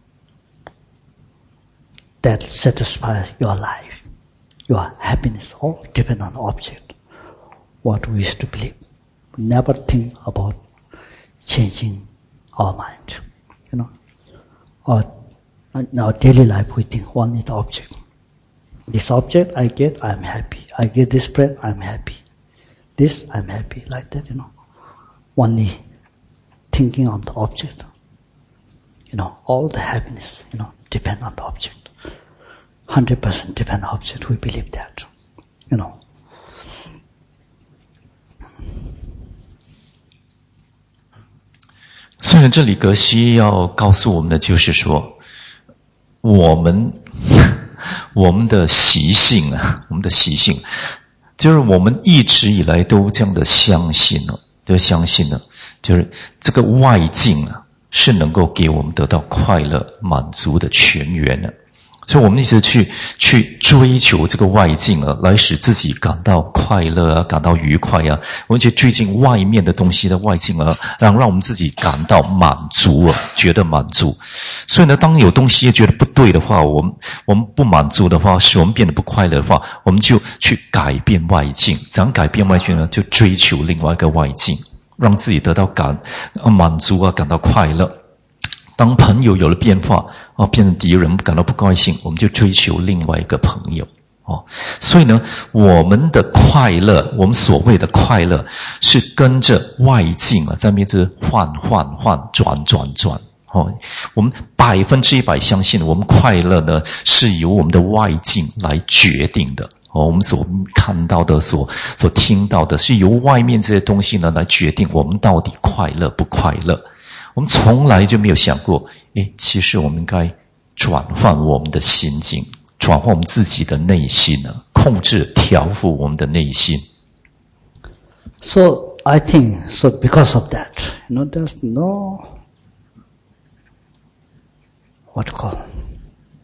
that satisfies your life, your happiness. All depend on the object. What we used to believe. We never think about changing our mind. You know, or in our daily life we think only the object. This object I get, I'm happy. I get this bread, I'm happy. This, I'm happy, like that, you know. Only thinking on the object. You know, all the happiness, you know, depend on the object. Hundred percent depend on the object, we believe that. You know. 虽然这里格西要告诉我们的就是说，我们我们的习性啊，我们的习性。就是我们一直以来都这样的相信呢，都相信呢，就是这个外境啊，是能够给我们得到快乐、满足的泉源的。所以我们一直去去追求这个外境啊，来使自己感到快乐啊，感到愉快啊。我们去追进外面的东西的外境啊，让让我们自己感到满足啊，觉得满足。所以呢，当有东西觉得不对的话，我们我们不满足的话，使我们变得不快乐的话，我们就去改变外境。怎样改变外境呢？就追求另外一个外境，让自己得到感满足啊，感到快乐。当朋友有了变化，哦，变成敌人，感到不高兴，我们就追求另外一个朋友，哦，所以呢，我们的快乐，我们所谓的快乐，是跟着外境啊，在那边是换换换，转转转，哦，我们百分之一百相信，我们快乐呢是由我们的外境来决定的。哦，我们所看到的、所所听到的，是由外面这些东西呢来决定我们到底快乐不快乐。我们从来就没有想过，诶，其实我们应该转换我们的心境，转换我们自己的内心呢，控制、调伏我们的内心。 So I think so because of that, you know, there's no what to call.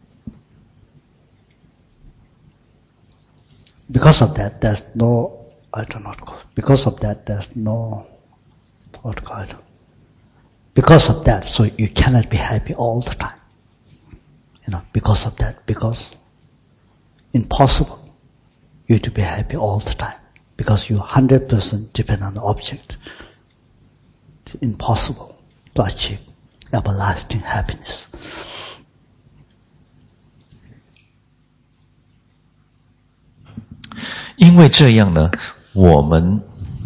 Because of that, there's no I do not call. Because of that, there's no what God. Because of that, so you cannot be happy all the time. You know, because of that, because impossible you to be happy all the time. Because you one hundred percent depend on the object. It's impossible to achieve everlasting happiness. 因为这样呢，我们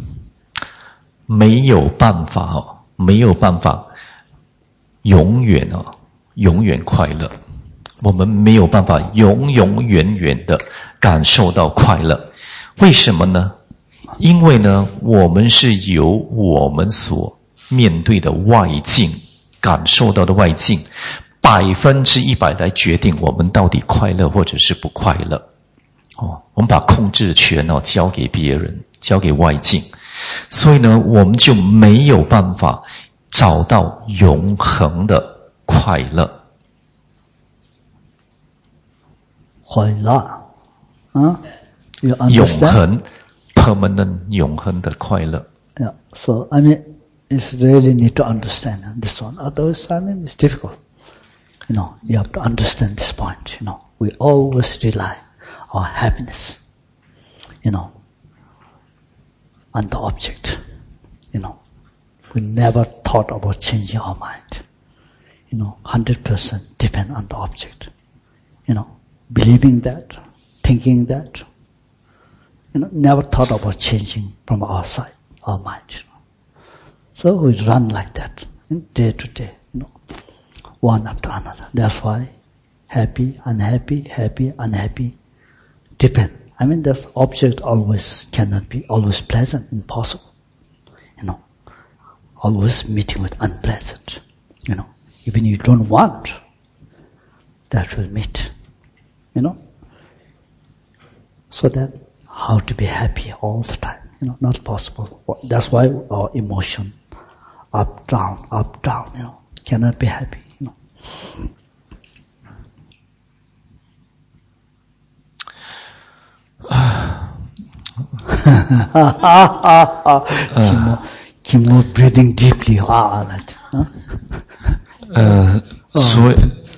没有办法哦，没有办法永远哦，永远快乐。我们没有办法永永远远的感受到快乐。为什么呢？因为呢，我们是由我们所面对的外境，感受到的外境，百分之一百来决定我们到底快乐或者是不快乐。哦，我们把控制权哦交给别人，交给外境，所以呢，我们就没有办法找到永恒的快乐。 快乐，啊 ，you understand? 永恒 ，permanent 永恒的快乐。 Yeah, so I mean, it's really need to understand this one. Otherwise, I mean, it's difficult. You know, you have to understand this point. You know, we always rely our happiness, you know, on the object. You know, we never thought about changing our mind. You know, one hundred percent depend on the object. You know, believing that, thinking that, you know, never thought about changing from our side, our mind. You know. So we run like that, day to day, you know, one after another. That's why happy, unhappy, happy, unhappy, depend. I mean, this object always cannot be always pleasant, impossible. You know, always meeting with unpleasant. You know, even you don't want, that will meet. You know, so that how to be happy all the time? You know, not possible. That's why our emotion, up, down, up, down. You know, cannot be happy. You know. 啊， keep more, keep more breathing deeply. Ah, like, huh? 呃，所以，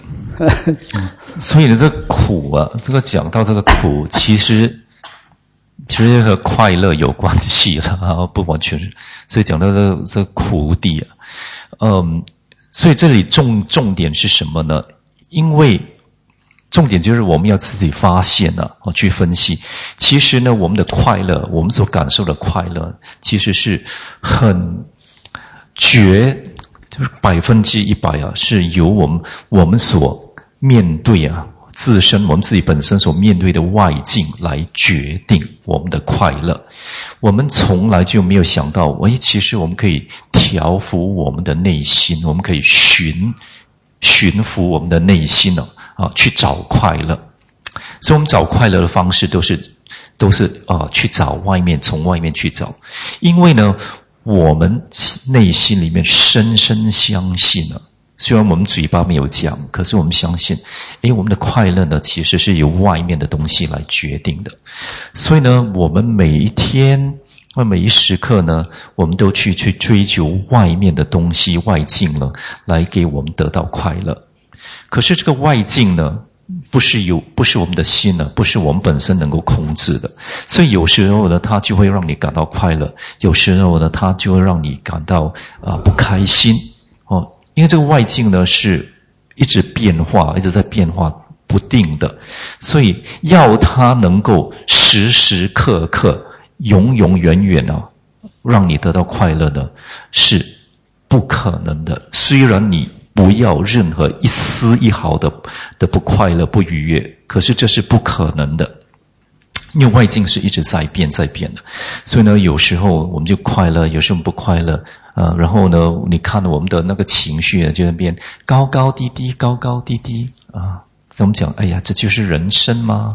所以呢，这个苦啊，这个讲到这个苦，其实其实和快乐有关系了啊，不完全是。所以讲到这个这个苦地啊，嗯，所以这里重重点是什么呢？因为重点就是我们要自己发现啊，去分析。其实呢，我们的快乐，我们所感受的快乐，其实是很绝，就是百分之一百啊，是由我们我们所面对啊，自身我们自己本身所面对的外境来决定我们的快乐。我们从来就没有想到，诶，其实我们可以调服我们的内心，我们可以驯驯服我们的内心呢。啊，去找快乐，所以我们找快乐的方式都是都是啊，去找外面，从外面去找。因为呢，我们内心里面深深相信啊，虽然我们嘴巴没有讲，可是我们相信，诶，我们的快乐呢，其实是由外面的东西来决定的。所以呢，我们每一天或每一时刻呢，我们都去去追求外面的东西、外境呢，来给我们得到快乐。可是这个外境呢，不是有，不是我们的心呢，不是我们本身能够控制的。所以有时候呢，它就会让你感到快乐；有时候呢，它就会让你感到啊、呃、不开心哦。因为这个外境呢是一直变化，一直在变化不定的，所以要它能够时时刻刻、永永远远啊，让你得到快乐呢，是不可能的。虽然你不要任何一丝一毫的的不快乐、不愉悦，可是这是不可能的，因为外境是一直在变、在变的。所以呢，有时候我们就快乐，有时候不快乐，呃，然后呢，你看我们的那个情绪呢，就在变高高低低、高高低低啊。怎么讲？哎呀，这就是人生吗？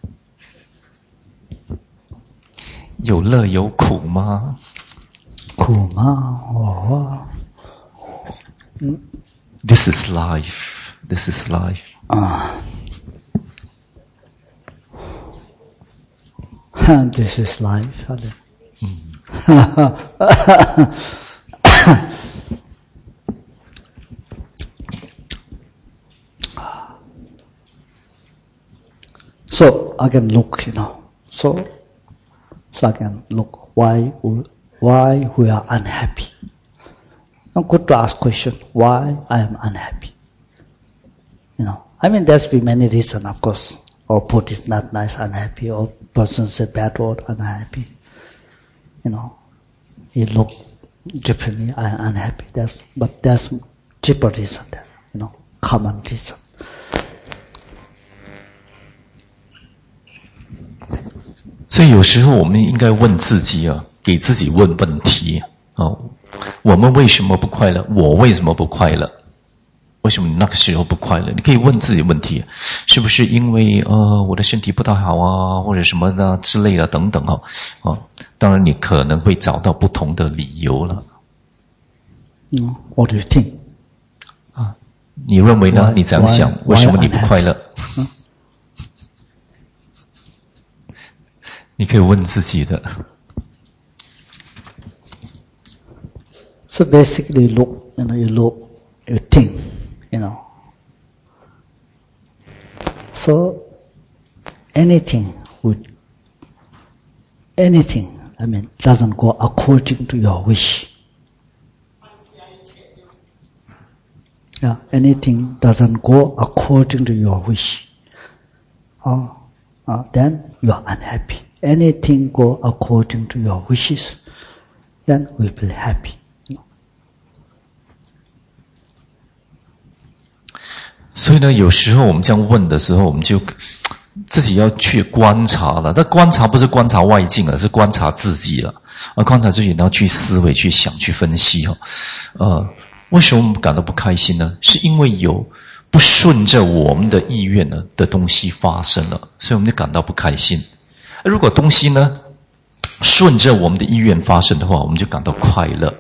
有乐有苦吗？ 苦吗？哦，嗯。 This is life. This is life. 啊 ，This is life. So I can look, you know. So, so I can look why we, why we are unhappy. Now, good to ask question: why I am unhappy? You know, I mean, there's be many reasons, of course. Or food is not nice, unhappy. Or person said bad word, unhappy. You know, he look differently, I am unhappy. That's but there's deeper reason there. You know, common reason. 所以有时候我们应该问自己啊，给自己问问题啊，我们为什么不快乐？我为什么不快乐？为什么你那个时候不快乐？你可以问自己问题，是不是因为呃我的身体不太好啊，或者什么的之类的等等啊啊，当然你可能会找到不同的理由了。 嗯 ，What do you think？ 啊，你认为呢？你怎样想？为什么你不快乐？你可以问自己的。 So basically, look, you know, you look, you think, you know. So anything would, anything, I mean, doesn't go according to your wish. Yeah, anything doesn't go according to your wish. Oh, uh, then you are unhappy. Anything go according to your wishes, then we will be happy. 所以呢，有时候我们这样问的时候，我们就自己要去观察了。但观察不是观察外境，而是观察自己了。而观察自己，然后去思维、去想、去分析哈。呃，为什么我们感到不开心呢？是因为有不顺着我们的意愿呢的东西发生了，所以我们就感到不开心。如果东西呢顺着我们的意愿发生的话，我们就感到快乐。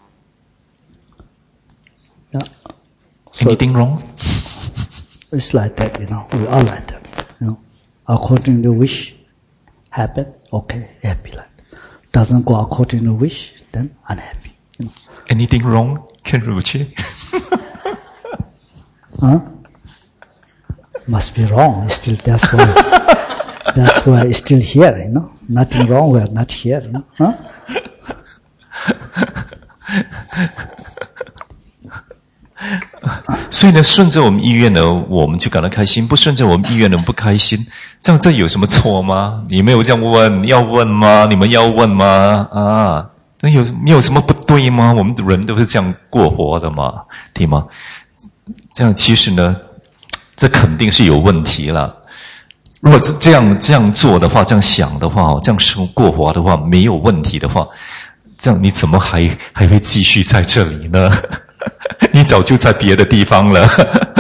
Yeah. Anything wrong? It's like that, you know. We are like that, you know. According to wish, happen, okay, happy like that. Doesn't go according to wish, then unhappy. You know. Anything wrong, Kenruchi? Huh? Must be wrong. Still, that's why. That's why it's still here, you know. Nothing wrong. We are not here, you know. Huh? 所以呢，顺着我们意愿呢，我们就感到开心；不顺着我们意愿呢，不开心。这样这有什么错吗？你没有这样问，要问吗？你们要问吗？啊，那有没有什么不对吗？我们人都是这样过活的嘛，对吗？这样其实呢，这肯定是有问题了。如果是这样这样做的话，这样想的话，这样生过活的话，没有问题的话，这样你怎么还还会继续在这里呢？你早就在别的地方了。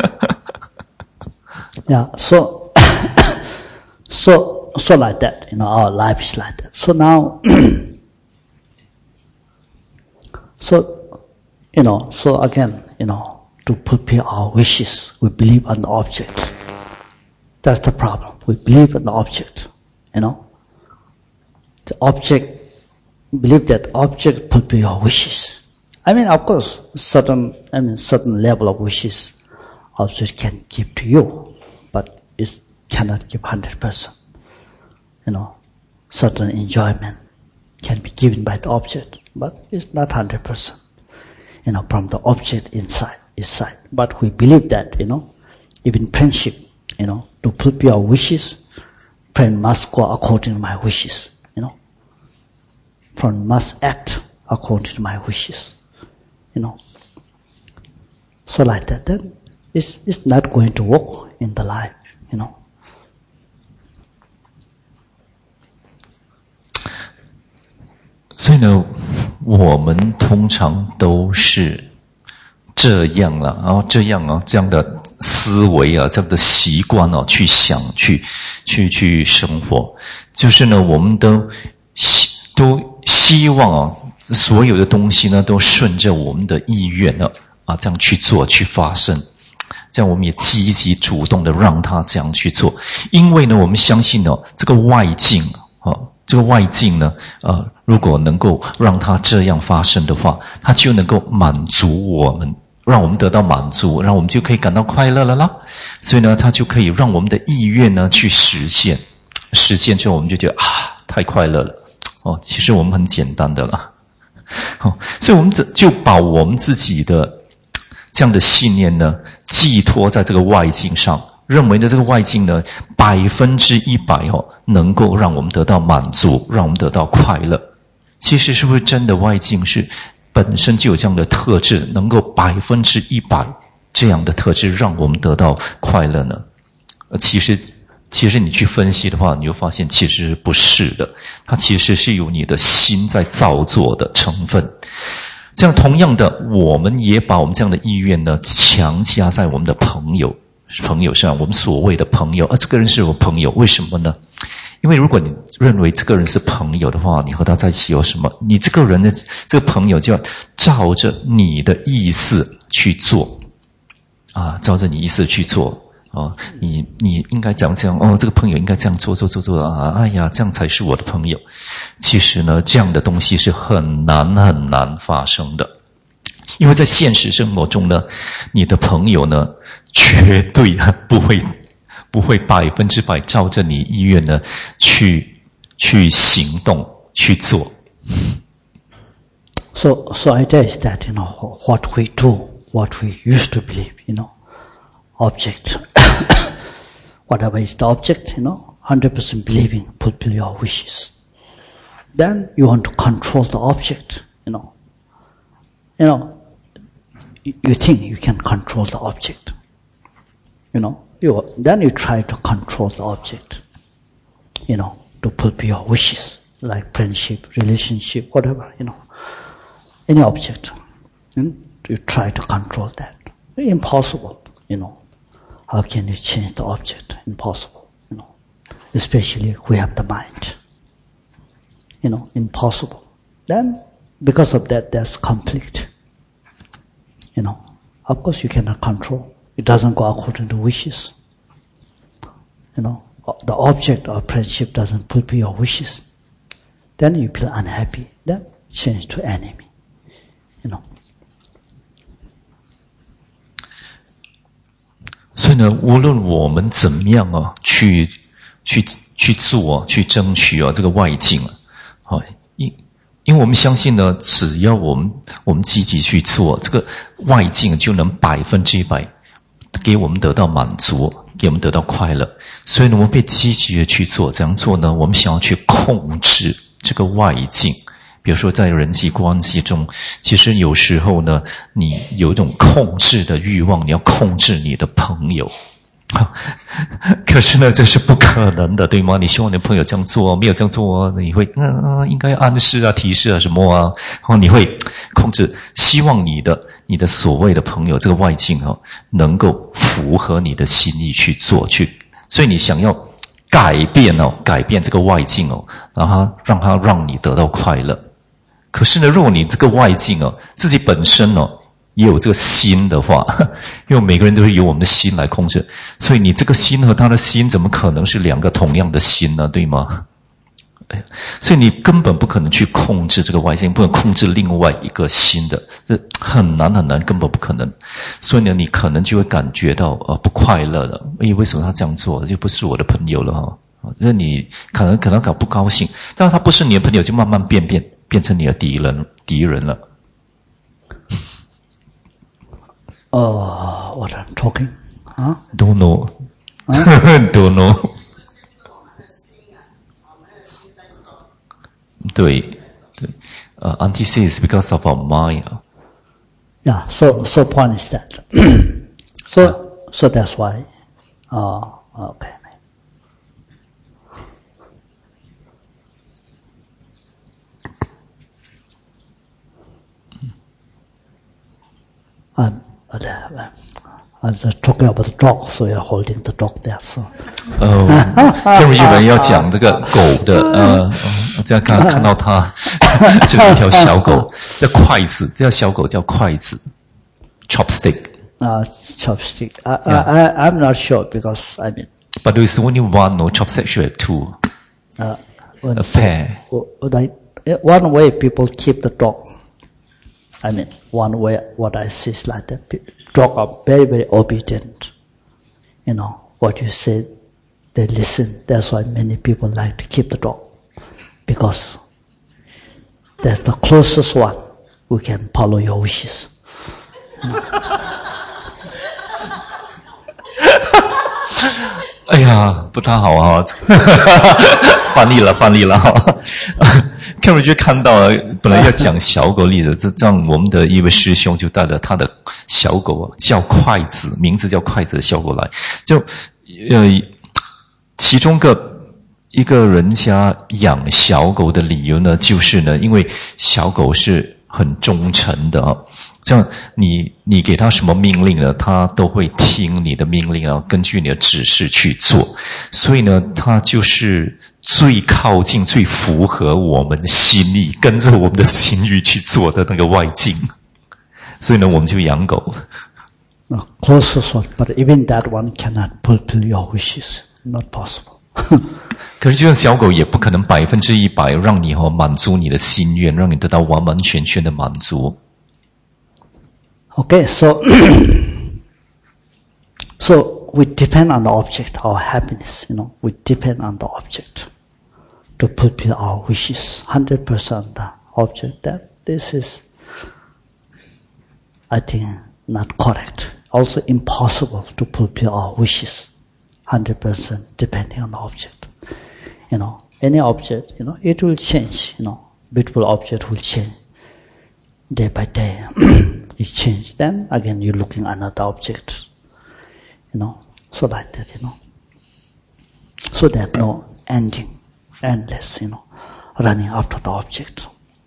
Yeah, so, so, so like that, you know, our life is like that. So now, so, you know, so again, you know, to fulfill our wishes, we believe on the object. That's the problem. We believe in the object, you know. The object, believe that object fulfill your wishes. I mean, of course, certain, I mean, certain level of wishes object can give to you, but it cannot give one hundred percent. You know, certain enjoyment can be given by the object, but it's not one hundred percent. You know, from the object inside, inside. But we believe that, you know, even friendship, you know, to fulfill our wishes, friend must go according to my wishes, you know. Friend must act according to my wishes. You know, so like that, then it's, it's not going to work in the life, you know. 所以呢，我们通常都是这样了，然后这样啊，这样的思维啊，这样的习惯啊，去想，去去去生活，就是呢，我们都希都希望啊。所有的东西呢，都顺着我们的意愿呢，啊，这样去做，去发生。这样我们也积极主动的让它这样去做。因为呢，我们相信呢，这个外境啊， 这个外境呢，呃，如果能够让它这样发生的话，它就能够满足我们，让我们得到满足，让我们就可以感到快乐了啦。所以呢，它就可以让我们的意愿呢去实现，实现之后我们就觉得啊，太快乐了。哦，其实我们很简单的啦。哦，所以我们就把我们自己的这样的信念呢，寄托在这个外境上，认为的这个外境呢，百分之一百哦，能够让我们得到满足，让我们得到快乐。其实是不是真的外境是本身就有这样的特质，能够百分之一百这样的特质，让我们得到快乐呢？其实。其实你去分析的话，你就发现其实不是的，它其实是有你的心在造作的成分。这样同样的，我们也把我们这样的意愿呢，强加在我们的朋友朋友上。我们所谓的朋友，啊，这个人是我朋友，为什么呢？因为如果你认为这个人是朋友的话，你和他在一起有什么？你这个人的这个朋友就要照着你的意思去做，啊，照着你意思去做。哦，你你应该这样这样哦，这个朋友应该这样做做做做啊！哎呀，这样才是我的朋友。其实呢，这样的东西是很难很难发生的，因为在现实生活中呢，你的朋友呢，绝对不会不会百分之百照着你意愿呢去去行动去做。 So so idea is that you know what we do, what we used to believe, you know. Object, whatever is the object, you know, one hundred percent believing, fulfill your wishes. Then you want to control the object, you know. You know, you think you can control the object. You know, you then you try to control the object, you know, to fulfill your wishes, like friendship, relationship, whatever, you know, any object. And you try to control that. Impossible, you know. How can you change the object? Impossible, you know. Especially we have the mind. You know, impossible. Then, because of that, there's conflict. You know, of course you cannot control. It doesn't go according to wishes. You know, the object of friendship doesn't fulfill your wishes. Then you feel unhappy. Then change to enemy. You know. 所以呢，无论我们怎么样啊，去去去做、去争取啊，这个外境啊，啊，因因为我们相信呢，只要我们我们积极去做，这个外境就能百分之一百给我们得到满足，给我们得到快乐。所以呢，我们被积极的去做，怎样做呢？我们想要去控制这个外境。比如说在人际关系中，其实有时候呢，你有一种控制的欲望，你要控制你的朋友。可是呢，这是不可能的，对吗？你希望你的朋友这样做，没有这样做，你会嗯、呃、应该暗示啊、提示啊什么啊，然后你会控制，希望你的你的所谓的朋友这个外境哦，能够符合你的心意去做去，所以你想要改变哦，改变这个外境哦，然后让它让你得到快乐。可是呢，如果你这个外境哦，自己本身哦也有这个心的话，因为每个人都会由我们的心来控制，所以你这个心和他的心怎么可能是两个同样的心呢？对吗？所以你根本不可能去控制这个外境，不能控制另外一个心的，这很难很难，根本不可能。所以呢，你可能就会感觉到呃不快乐了。诶，为什么他这样做？就不是我的朋友了哈。那你可能可能搞不高兴，但是他不是你的朋友，就慢慢变变变成你的敌人敌人了。 Uh, what I'm talking? Huh? Don't know. Huh? Don't know. 对对，呃、uh, Auntie says because of our mind. Yeah. So so point is that. so so that's why. Uh, okay. I'm, uh, I'm just talking about the dog, so you're holding the dog there. So. 哦，正日本要讲这个狗的，呃，这样看看到它，这是一条小狗，叫筷子，这条小狗叫筷子 ，chopstick. Uh, chopstick. I, yeah. I, I, I'm not sure because I mean. But there is only one, no chopstick should have two. Uh, a pair. Like, one way people keep the dog. I mean, one way what I see is like that. Dog are very, very obedient. You know, what you say, they listen. That's why many people like to keep the dog. Because that's the closest one who can follow your wishes. You know? 哎呀，不太好啊！翻译了，翻译了哈。Karen 就看到了，本来要讲小狗例子，这这样我们的一位师兄就带着他的小狗叫筷子，名字叫筷子的小狗来，就呃，其中个一个人家养小狗的理由呢，就是呢，因为小狗是很忠诚的啊。这样你你给他什么命令呢，他都会听你的命令啊，根据你的指示去做。所以呢，他就是最靠近、最符合我们心意，跟着我们的心意去做的那个外境。所以呢，我们就养狗。 No, closest one, but even that one cannot fulfill your wishes. Not possible. 可是就像小狗也不可能百分之一百让你哦满足你的心愿，让你得到完完全全的满足。 Okay, so so we depend on the object, our happiness, you know, we depend on the object to fulfill our wishes. Hundred percent the object. That this is, I think, not correct. Also impossible to fulfill our wishes. Hundred percent depending on the object. You know, any object, you know, it will change. You know, beautiful object will change day by day. It changed. Then again you're looking at another object. You know, so like that, you know. So there's no ending, endless, you know, running after the object.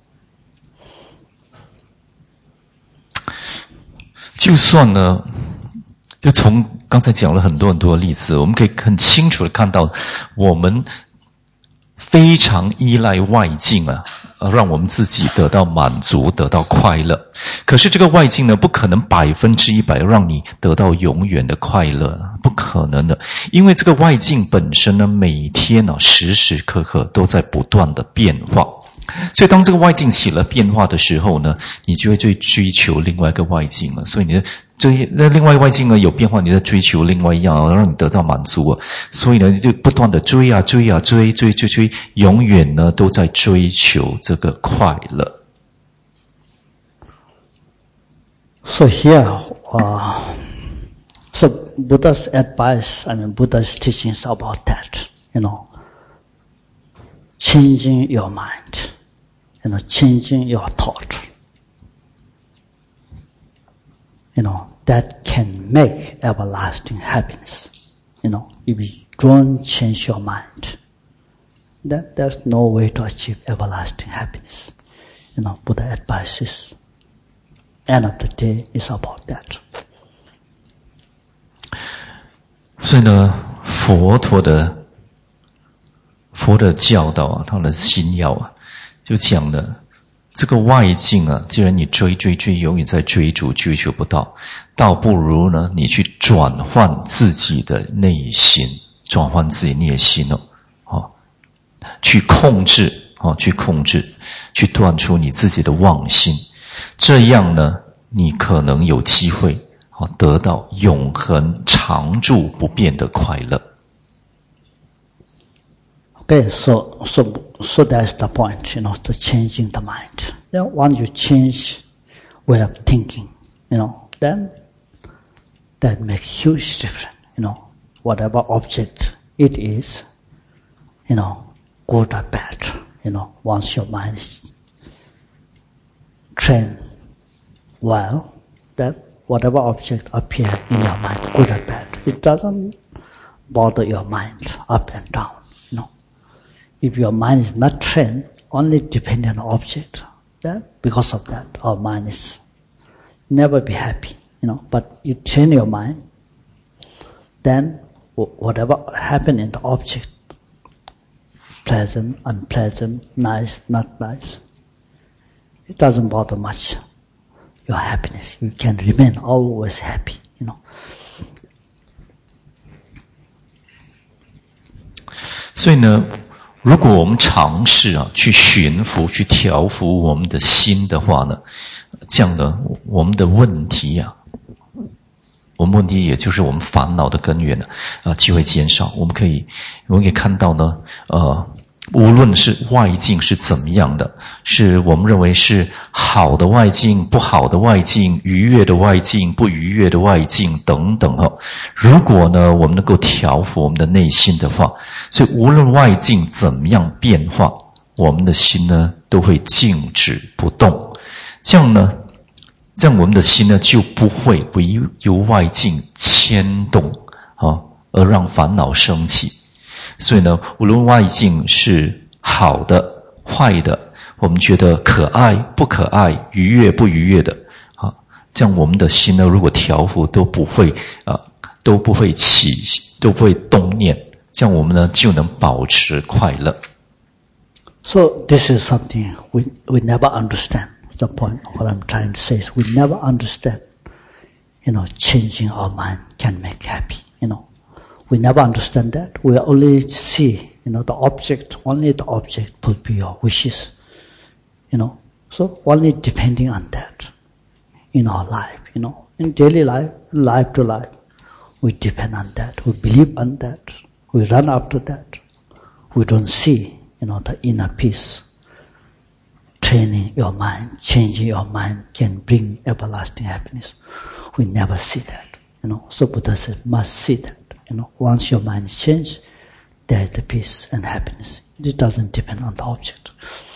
就算呢，就从刚才讲了很多很多的例子，我们可以很清楚的看到，我们非常依赖外境啊，让我们自己得到满足，得到快乐。可是这个外境呢，不可能百分之一百让你得到永远的快乐，不可能的。因为这个外境本身呢，每天呢、啊，时时刻刻都在不断的变化。所以当这个外境起了变化的时候呢，你就会去追求另外一个外境了。所以你的追那另外外境呢有变化，你在追求另外一样，让你得到满足啊。所以呢，你就不断的追啊追啊追追追追，永远呢都在追求这个快乐。 So here, uh, so Buddha's advice, I mean Buddha's teachings about that, you know, changing your mind, you know, changing your thought, you know, that can make everlasting happiness. You know, if you don't change your mind, then there's no way to achieve everlasting happiness. You know, Buddha advises, end of the day is about that. 所以呢，佛陀的佛的教导啊，他的心要啊，就讲了这个外境啊，既然你追追追，永远在追逐，追求不到，倒不如呢，你去转换自己的内心，转换自己内心哦，哦，去控制哦，去控制，去断除你自己的妄心，这样呢，你可能有机会哦，得到永恒常住不变的快乐。 Okay, so so so that's the point, you know, the changing the mind. Then once you change way of thinking, you know, then that makes huge difference. You know, whatever object it is, you know, good or bad. You know, once your mind is trained well, that whatever object appear in your mind, good or bad, it doesn't bother your mind up and down. If your mind is not trained, only dependent on object, then because of that, our mind is never be happy, you know. But you train your mind, then whatever happen in the object, pleasant, unpleasant, nice, not nice, it doesn't bother much your happiness. You can remain always happy, you know. 所以呢， 如果我们尝试啊去驯服、去调服我们的心的话呢，这样呢，我们的问题啊，我们问题也就是我们烦恼的根源呢，啊，就会减少。我们可以，我们可以看到呢，呃，无论是外境是怎么样的，是我们认为是好的外境、不好的外境、愉悦的外境、不愉悦的外境等等哈。如果呢，我们能够调服我们的内心的话，所以无论外境怎么样变化，我们的心呢都会静止不动。这样呢，这样我们的心呢就不会为由外境牵动啊，而让烦恼升起。所以呢，无论外境是好的、坏的，我们觉得可爱、不可爱、愉悦、不愉悦的，啊，这样我们的心呢，如果调伏都不会啊，都不会起，都不会动念，这样我们呢就能保持快乐。 So this is something we we never understand. The point of what I'm trying to say is we never understand. You know, changing our mind can make happy. You know.We never understand that. We only see, you know, the object, only the object fulfill your wishes. You know, so only depending on that in our life, you know, in daily life, life to life, we depend on that. We believe on that. We run after that. We don't see, you know, the inner peace. Training your mind, changing your mind can bring everlasting happiness. We never see that, you know. So Buddha said, must see that.You know, once your mind is changed, there is the peace and happiness. It doesn't depend on the object.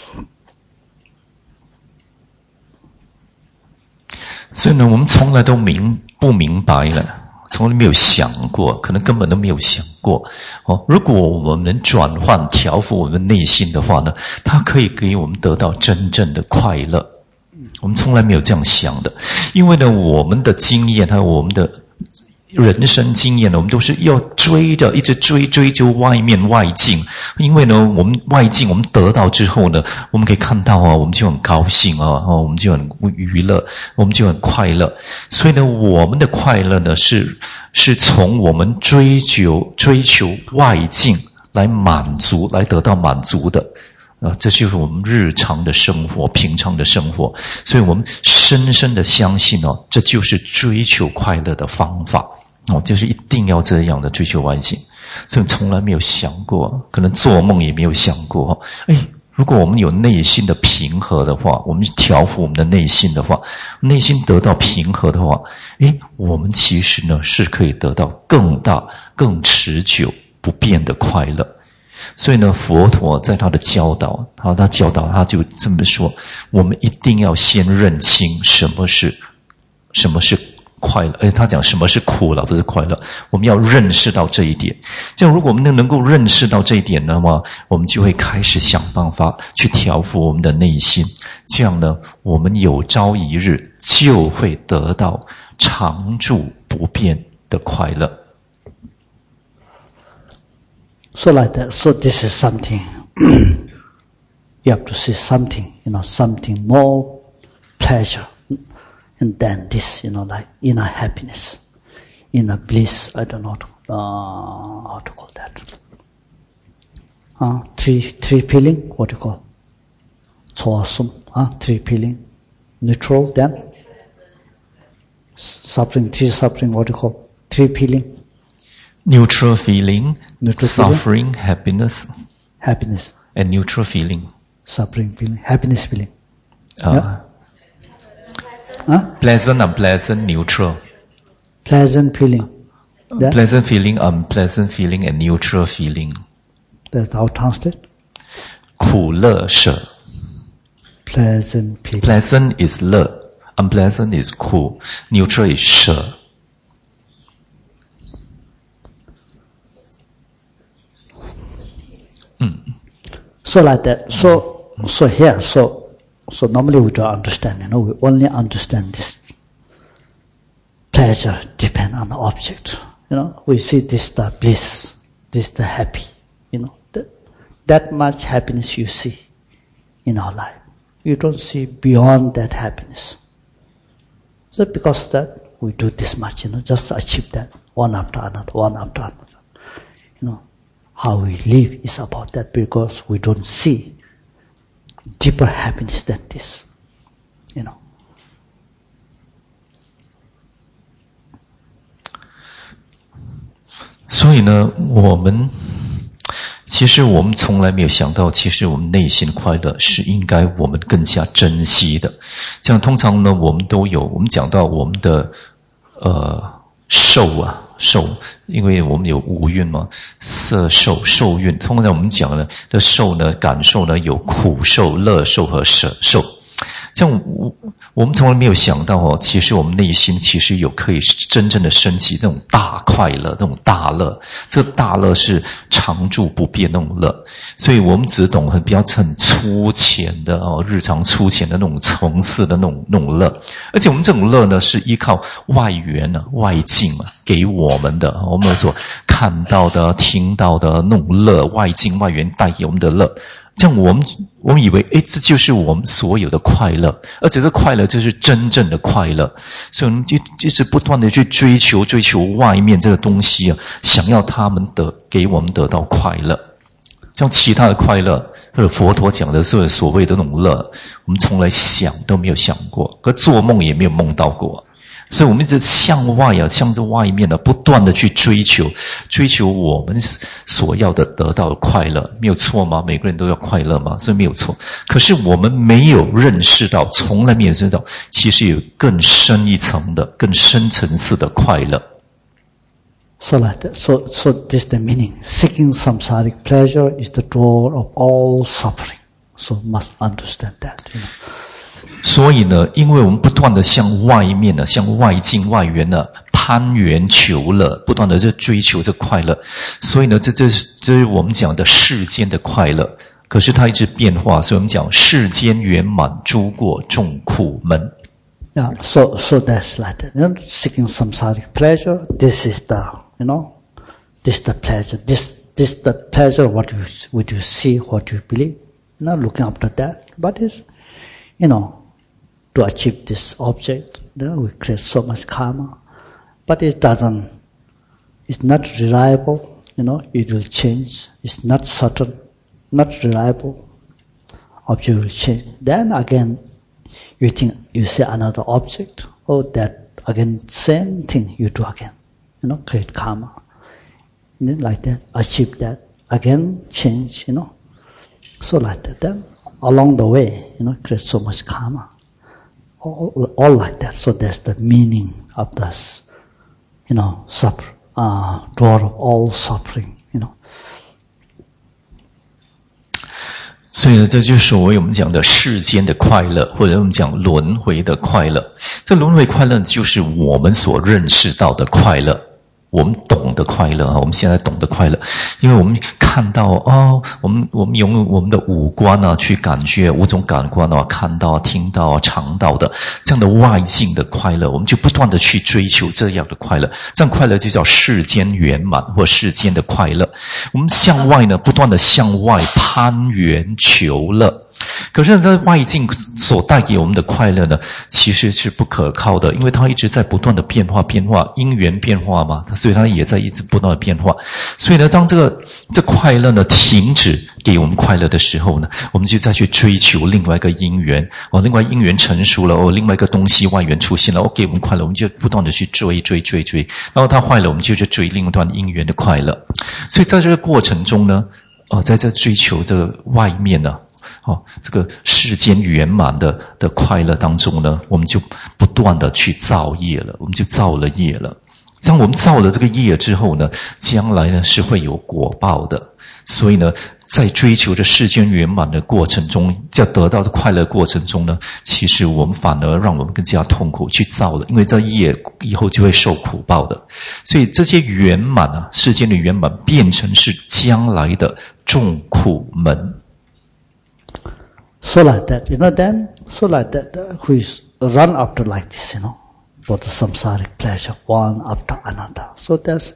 所以呢，我们从来都明不明白了，从来没有想过，可能根本都没有想过。哦，如果我们能转换、调伏我们内心的话呢，它可以给我们得到真正的快乐。我们从来没有这样想的，因为呢，我们的经验还有我们的人生经验呢，我们都是要追的，一直追追究外面外境。因为呢，我们外境我们得到之后呢，我们可以看到啊，我们就很高兴啊，哦，我们就很娱乐，我们就很快乐。所以呢，我们的快乐呢，是是从我们追求追求外境来满足，来得到满足的。啊，这就是我们日常的生活，平常的生活。所以我们深深的相信哦，这就是追求快乐的方法。哦，就是一定要这样的追求外境，所以从来没有想过，可能做梦也没有想过。哎，如果我们有内心的平和的话，我们调伏我们的内心的话，内心得到平和的话，哎，我们其实呢是可以得到更大、更持久、不变的快乐。所以呢，佛陀在他的教导，他他教导他就这么说：我们一定要先认清什么是什么是。快乐，哎，他讲什么是苦了，不是快乐。我们要认识到这一点。这样，如果我们能能够认识到这一点，那么我们就会开始想办法去调伏我们的内心。这样呢，我们有朝一日就会得到常住不变的快乐。 So like that. So this is something you have to see something, you know, something more pleasure.And then this, you know, like inner happiness, inner bliss, I don't know uh, how to call that. Uh, three, three feeling, what do you call? Choasum, uh, three feeling, neutral, then? Suffering, three suffering, what do you call? Three feeling. Neutral feeling, neutral suffering, feeling? happiness. Happiness. And neutral feeling. Suffering feeling, happiness feeling. Uh, yeah?Huh? Pleasant, unpleasant, neutral. Pleasant feeling. That? Pleasant feeling, unpleasant feeling, and neutral feeling. That's how translate. 苦乐舍. Pleasant feeling. Pleasant is 乐, unpleasant is 苦, neutral is 舍. Mm. So like that. So, so here, so.So normally we don't understand, you know, we only understand this. Pleasure depends on the object. You know, we see this the bliss, this the happy, you know. That, that much happiness you see in our life. You don't see beyond that happiness. So because of that, we do this much, you know, just to achieve that, one after another, one after another. You know, how we live is about that, because we don't see deeper happiness than this, you know. 所以呢，我们其实我们从来没有想到，其实我们内心快乐是应该我们更加珍惜的。这样通常呢，我们都有，我们讲到我们的呃受啊受，因为我们有五蕴嘛，色受受蕴。通常我们讲呢的受呢，感受呢有苦受、乐受和舍受。这样我我们从来没有想到哦，其实我们内心其实有可以真正的升起那种大快乐，那种大乐。这个大乐是常住不变那种乐，所以我们只懂很比较很粗浅的哦，日常粗浅的那种层次的那种那种乐。而且我们这种乐呢，是依靠外缘啊、外境啊给我们的，我们所看到的、听到的那种乐，外境外缘带给我们的乐。这样我们我们以为，诶，这就是我们所有的快乐，而且这快乐就是真正的快乐，所以我们就就是不断的去追求追求外面这个东西啊，想要他们得给我们得到快乐。像其他的快乐，或者佛陀讲的是所谓的那种乐，我们从来想都没有想过，可做梦也没有梦到过。所以我们一直向外啊，向着外面的、啊、不断的去追求，追求我们所要的得到的快乐，没有错吗？每个人都要快乐吗？所以没有错。可是我们没有认识到，从来没有认识到，其实有更深一层的、更深层次的快乐。 So like that. So, so this is the meaning. Seeking samsaric pleasure is the door of all suffering. So must understand that, you know. 所以呢，因为我们不断的向外面呢，向外境外缘呢攀缘求乐，不断的在追求这快乐，所以呢，这这是这是我们讲的世间的快乐。可是它一直变化，所以我们讲世间圆满，诸过众苦门。 Yeah, so so that's like that. You know, seeking samsaric pleasure. This is the, you know, this is the pleasure. This this is the pleasure. What you what you see, what you believe. You know, looking after that. But is, you know, to achieve this object, you know, we create so much karma. But it doesn't. It's not reliable. You know, it will change. It's not certain. Not reliable. Object will change. Then again, you think you see another object. Oh, that again same thing you do again. You know, create karma. And then like that, achieve that. Again, change. You know, so like that. Then along the way, you know, create so much karma. All, all like that. So that's the meaning of this. You know, suffer, uh, door of all suffering. You know. 所以呢，这就是所谓我们讲的世间的快乐，或者我们讲轮回的快乐。这轮回快乐就是我们所认识到的快乐，我们懂的快乐啊，我们现在懂的快乐，因为我们看到哦，我们我们用我们的五官啊去感觉五种感官啊，看到、听到啊、尝到的这样的外境的快乐，我们就不断的去追求这样的快乐，这样快乐就叫世间圆满或世间的快乐。我们向外呢，不断的向外攀缘求乐。可是在外境所带给我们的快乐呢，其实是不可靠的，因为它一直在不断的变化变化，因缘变化嘛，所以它也在一直不断的变化。所以呢，当这个这快乐呢停止给我们快乐的时候呢，我们就再去追求另外一个因缘，哦，另外因缘成熟了，哦，另外一个东西外缘出现了，哦，给我们快乐，我们就不断的去追追追追，然后它坏了，我们就去追另一段因缘的快乐。所以在这个过程中呢，哦，在这追求这个外面呢。哦，这个世间圆满的的快乐当中呢，我们就不断的去造业了，我们就造了业了。当我们造了这个业之后呢，将来呢是会有果报的。所以呢，在追求着世间圆满的过程中，在得到的快乐过程中呢，其实我们反而让我们更加痛苦去造了，因为这业以后就会受苦报的。所以这些圆满啊，世间的圆满变成是将来的众苦门。 So like that, you know, then, so like that, uh, who is run after like this, you know, for the samsaric pleasure, one after another. So that's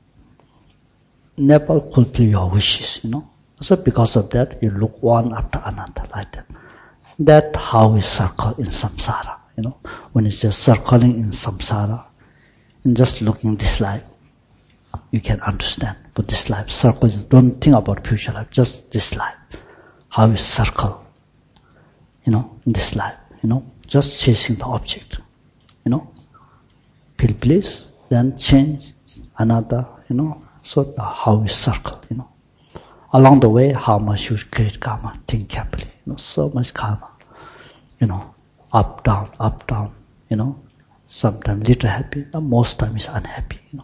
never fulfill your wishes, you know. So because of that, you look one after another like that. That's how we circle in samsara, you know. When it's just circling in samsara, and just looking this life, you can understand But this life, circle, don't think about future life, just this life. How you circle, you know, in this life, you know, just chasing the object, you know. Feel bliss, then change another, you know, so the, how you circle, you know. Along the way, how much you create karma, think carefully, you know, so much karma, you know, up, down, up, down, you know. Sometimes little happy, most time is unhappy, you know.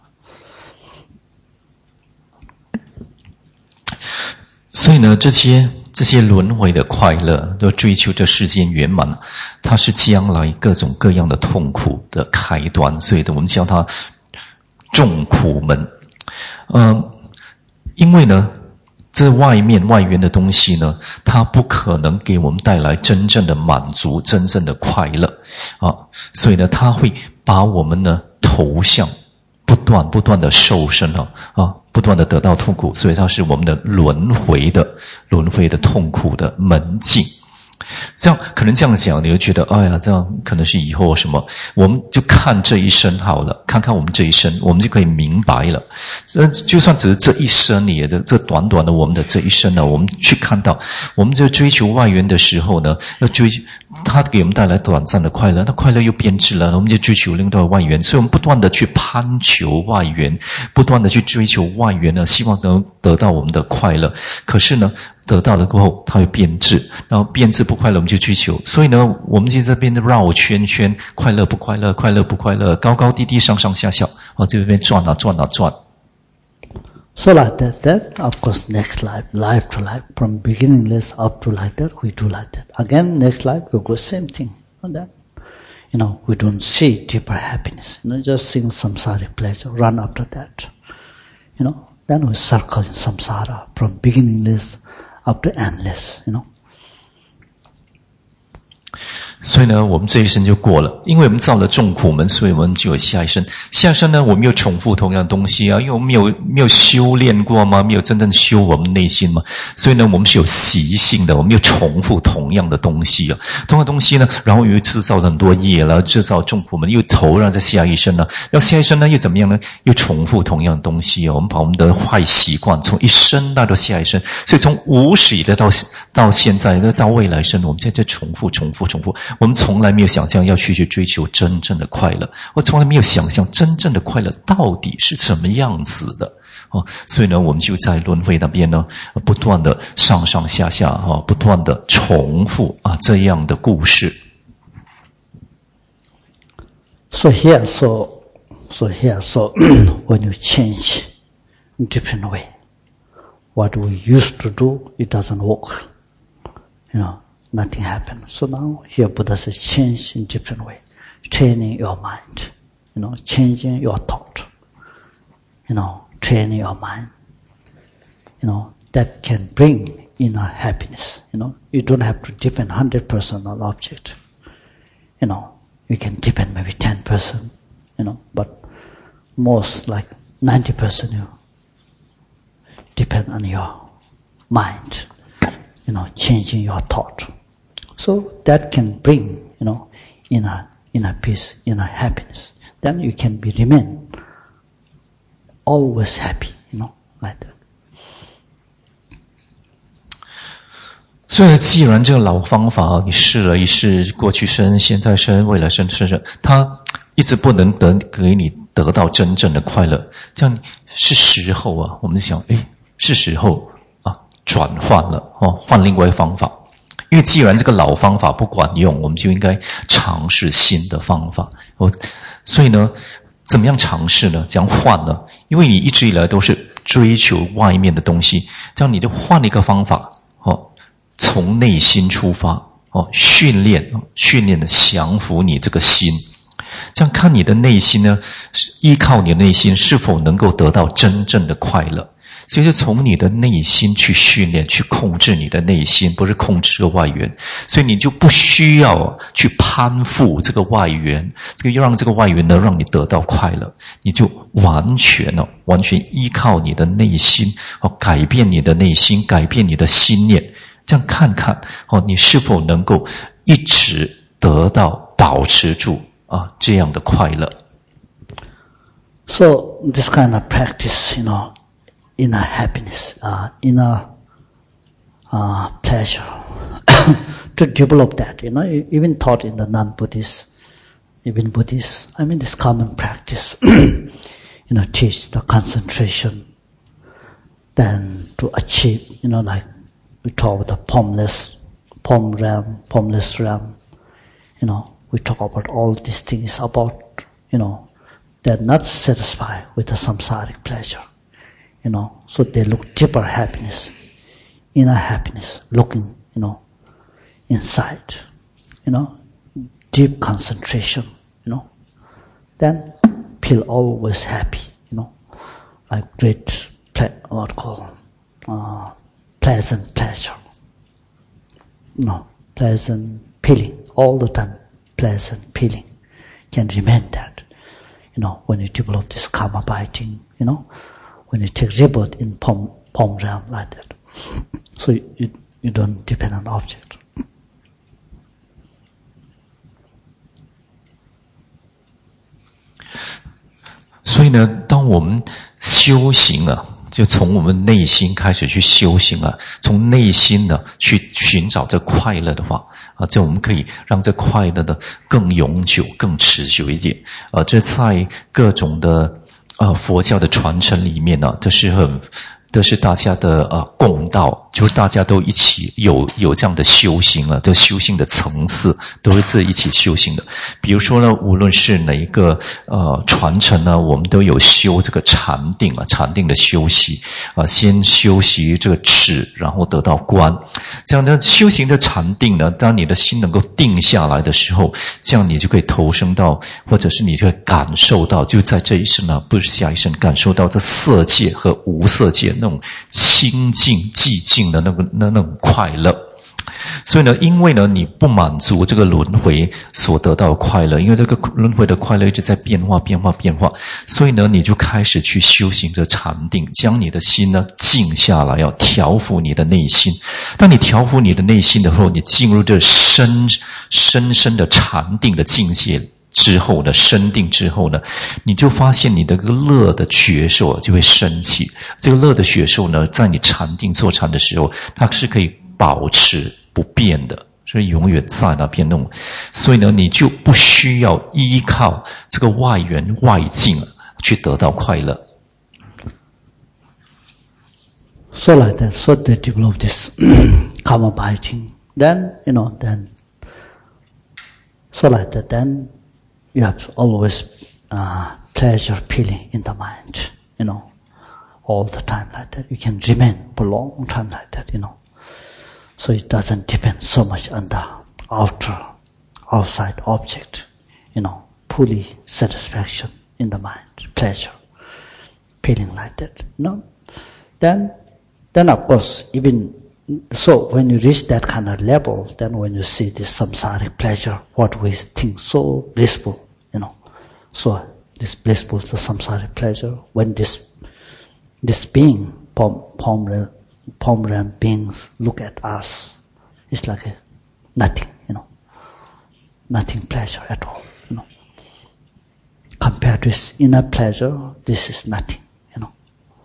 所以呢，这些这些轮回的快乐，都追求这世间圆满，它是将来各种各样的痛苦的开端，所以我们叫它众苦门。嗯，因为呢，这外面外缘的东西呢，它不可能给我们带来真正的满足、真正的快乐啊，所以呢，它会把我们呢投向不断不断的受生啊啊。不断的得到痛苦，所以它是我们的轮回的轮回的痛苦的门径。这样可能这样讲，你会觉得，哎呀，这样可能是以后什么？我们就看这一生好了，看看我们这一生，我们就可以明白了。这就算只是这一生，也这这短短的我们的这一生呢，我们去看到，我们在追求外缘的时候呢，要追它给我们带来短暂的快乐，那快乐又变质了，我们就追求另外的外缘，所以我们不断的去攀求外缘，不断的去追求外缘呢，希望能得到我们的快乐。可是呢，得到了过后，它会变质，然后变质不快乐，我们就追求。所以呢，我们就在这边绕圈圈，快乐不快乐，快乐不快乐，高高低低，上上下下，哦，这边转啊转啊转。 So like that, then of course next life, life to life, from beginningless up to like that, we do like that. Again, next life we go same thing. And that, you know, we don't see deeper happiness. You know, just sing samsaric pleasure, run after that. You know, then we circle in samsara from beginningless up to endless, you know. 所以呢，我们这一生就过了，因为我们造了众苦门，所以我们就有下一生。下一生呢，我们又重复同样的东西啊，因为我们没有没有修炼过吗？没有真正修我们内心嘛，所以呢，我们是有习性的，我们又重复同样的东西啊，同样的东西呢，然后又制造了很多业了，制造众苦门，又投让在下一生呢，然后下一生呢又怎么样呢？又重复同样的东西啊，我们把我们的坏习惯从一生带到下一生，所以从无始的到到现在到未来生，我们现在在重复重复重复。我们从来没有想象要去去追求真正的快乐，我从来没有想象真正的快乐到底是什么样子的哦，所以呢，我们就在轮回那边呢，不断的上上下下啊，不断的重复啊这样的故事。 So here, so so here, so when you change in different way, what we used to do, it doesn't work, you know. Nothing happened. So now here Buddha says change in different way. Training your mind. You know, changing your thought. You know, training your mind. You know, that can bring inner happiness. You know, you don't have to depend one hundred percent on object. You know, you can depend maybe ten percent. You know, but most like ninety percent you depend on your mind. You know, changing your thought. So that can bring, you know, inner inner peace, inner happiness. Then you can be remain always happy, you know, like that. 所以，既然这个老方法你试了一试，过去生、现在生、未来生、生生，它一直不能得给你得到真正的快乐，这样是时候啊，我们想，诶，是时候啊，转换了哦，换另外一个方法。因为既然这个老方法不管用，我们就应该尝试新的方法。哦，所以呢，怎么样尝试呢？怎样换呢？因为你一直以来都是追求外面的东西，这样你就换一个方法，哦，从内心出发，哦，训练，训练的降服你这个心，这样看你的内心呢，依靠你的内心是否能够得到真正的快乐。所以就从你的内心去训练，去控制你的内心，不是控制这个外缘。所以你就不需要去攀附这个外缘，这个要让这个外缘呢让你得到快乐，你就完全哦，完全依靠你的内心哦，改变你的内心，改变你的心念，这样看看哦，你是否能够一直得到、保持住啊这样的快乐。 So this kind of practice, you know, inner happiness, uh, inner uh, pleasure. To develop that, you know, even taught in the non-Buddhist, even Buddhist, I mean this common practice, you know, teach the concentration, then to achieve, you know, like we talk about the formless, form realm, formless realm, you know, we talk about all these things about, you know, they're not satisfied with the samsaric pleasure, you know, so they look deeper happiness, inner happiness, looking, you know, inside, you know, deep concentration, you know, then feel always happy, you know, like great, ple- what call, uh, pleasant pleasure, you know, pleasant feeling, all the time, pleasant feeling can remain that, you know, when you develop this karma biting, you know, when you take rebirth in form, form realm like that. So you, you, you don't depend on object. 所以呢，当我们修行啊，就从我们内心开始去修行啊，从内心呢去寻找这快乐的话啊，这我们可以让这快乐的更永久、更持久一点啊。这在各种的啊佛教的传承里面呢，这是很。这是大家的呃共道，就是大家都一起有有这样的修行啊，这修行的层次都是这一起修行的。比如说呢，无论是哪一个呃传承呢，我们都有修这个禅定啊，禅定的修习啊，先修习这个止，然后得到观。这样的修行的禅定呢，当你的心能够定下来的时候，这样你就可以投生到，或者是你就会感受到，就在这一生呢，不是下一生，感受到这色界和无色界。那种清净寂静的那个那那种快乐，所以呢，因为呢你不满足这个轮回所得到的快乐，因为这个轮回的快乐一直在变化变化变化，所以呢你就开始去修行着禅定，将你的心呢静下来，要调伏你的内心。当你调伏你的内心的时候，你进入这深深深的禅定的境界之后呢，深定之后呢，你就发现你的个乐的觉受就会升起。这个乐的觉受呢，在你禅定坐禅的时候，它是可以保持不变的，所以永远在那边弄。所以呢，你就不需要依靠这个外缘外境去得到快乐。 So like that, so they develop this karma biting. Then, you know, then, so like that, then, you have always uh, pleasure feeling in the mind, you know, all the time like that. You can remain for a long time like that, you know. So it doesn't depend so much on the outer, outside object, you know, fully satisfaction in the mind, pleasure, feeling like that, you know. Then, then of course, even so, when you reach that kind of level, then when you see this samsaric pleasure, what we think so blissful, you know, so this blissful, the samsaric pleasure, when this this being, Pomran beings look at us, it's like a nothing, you know, nothing pleasure at all, you know. Compared to this inner pleasure, this is nothing, you know.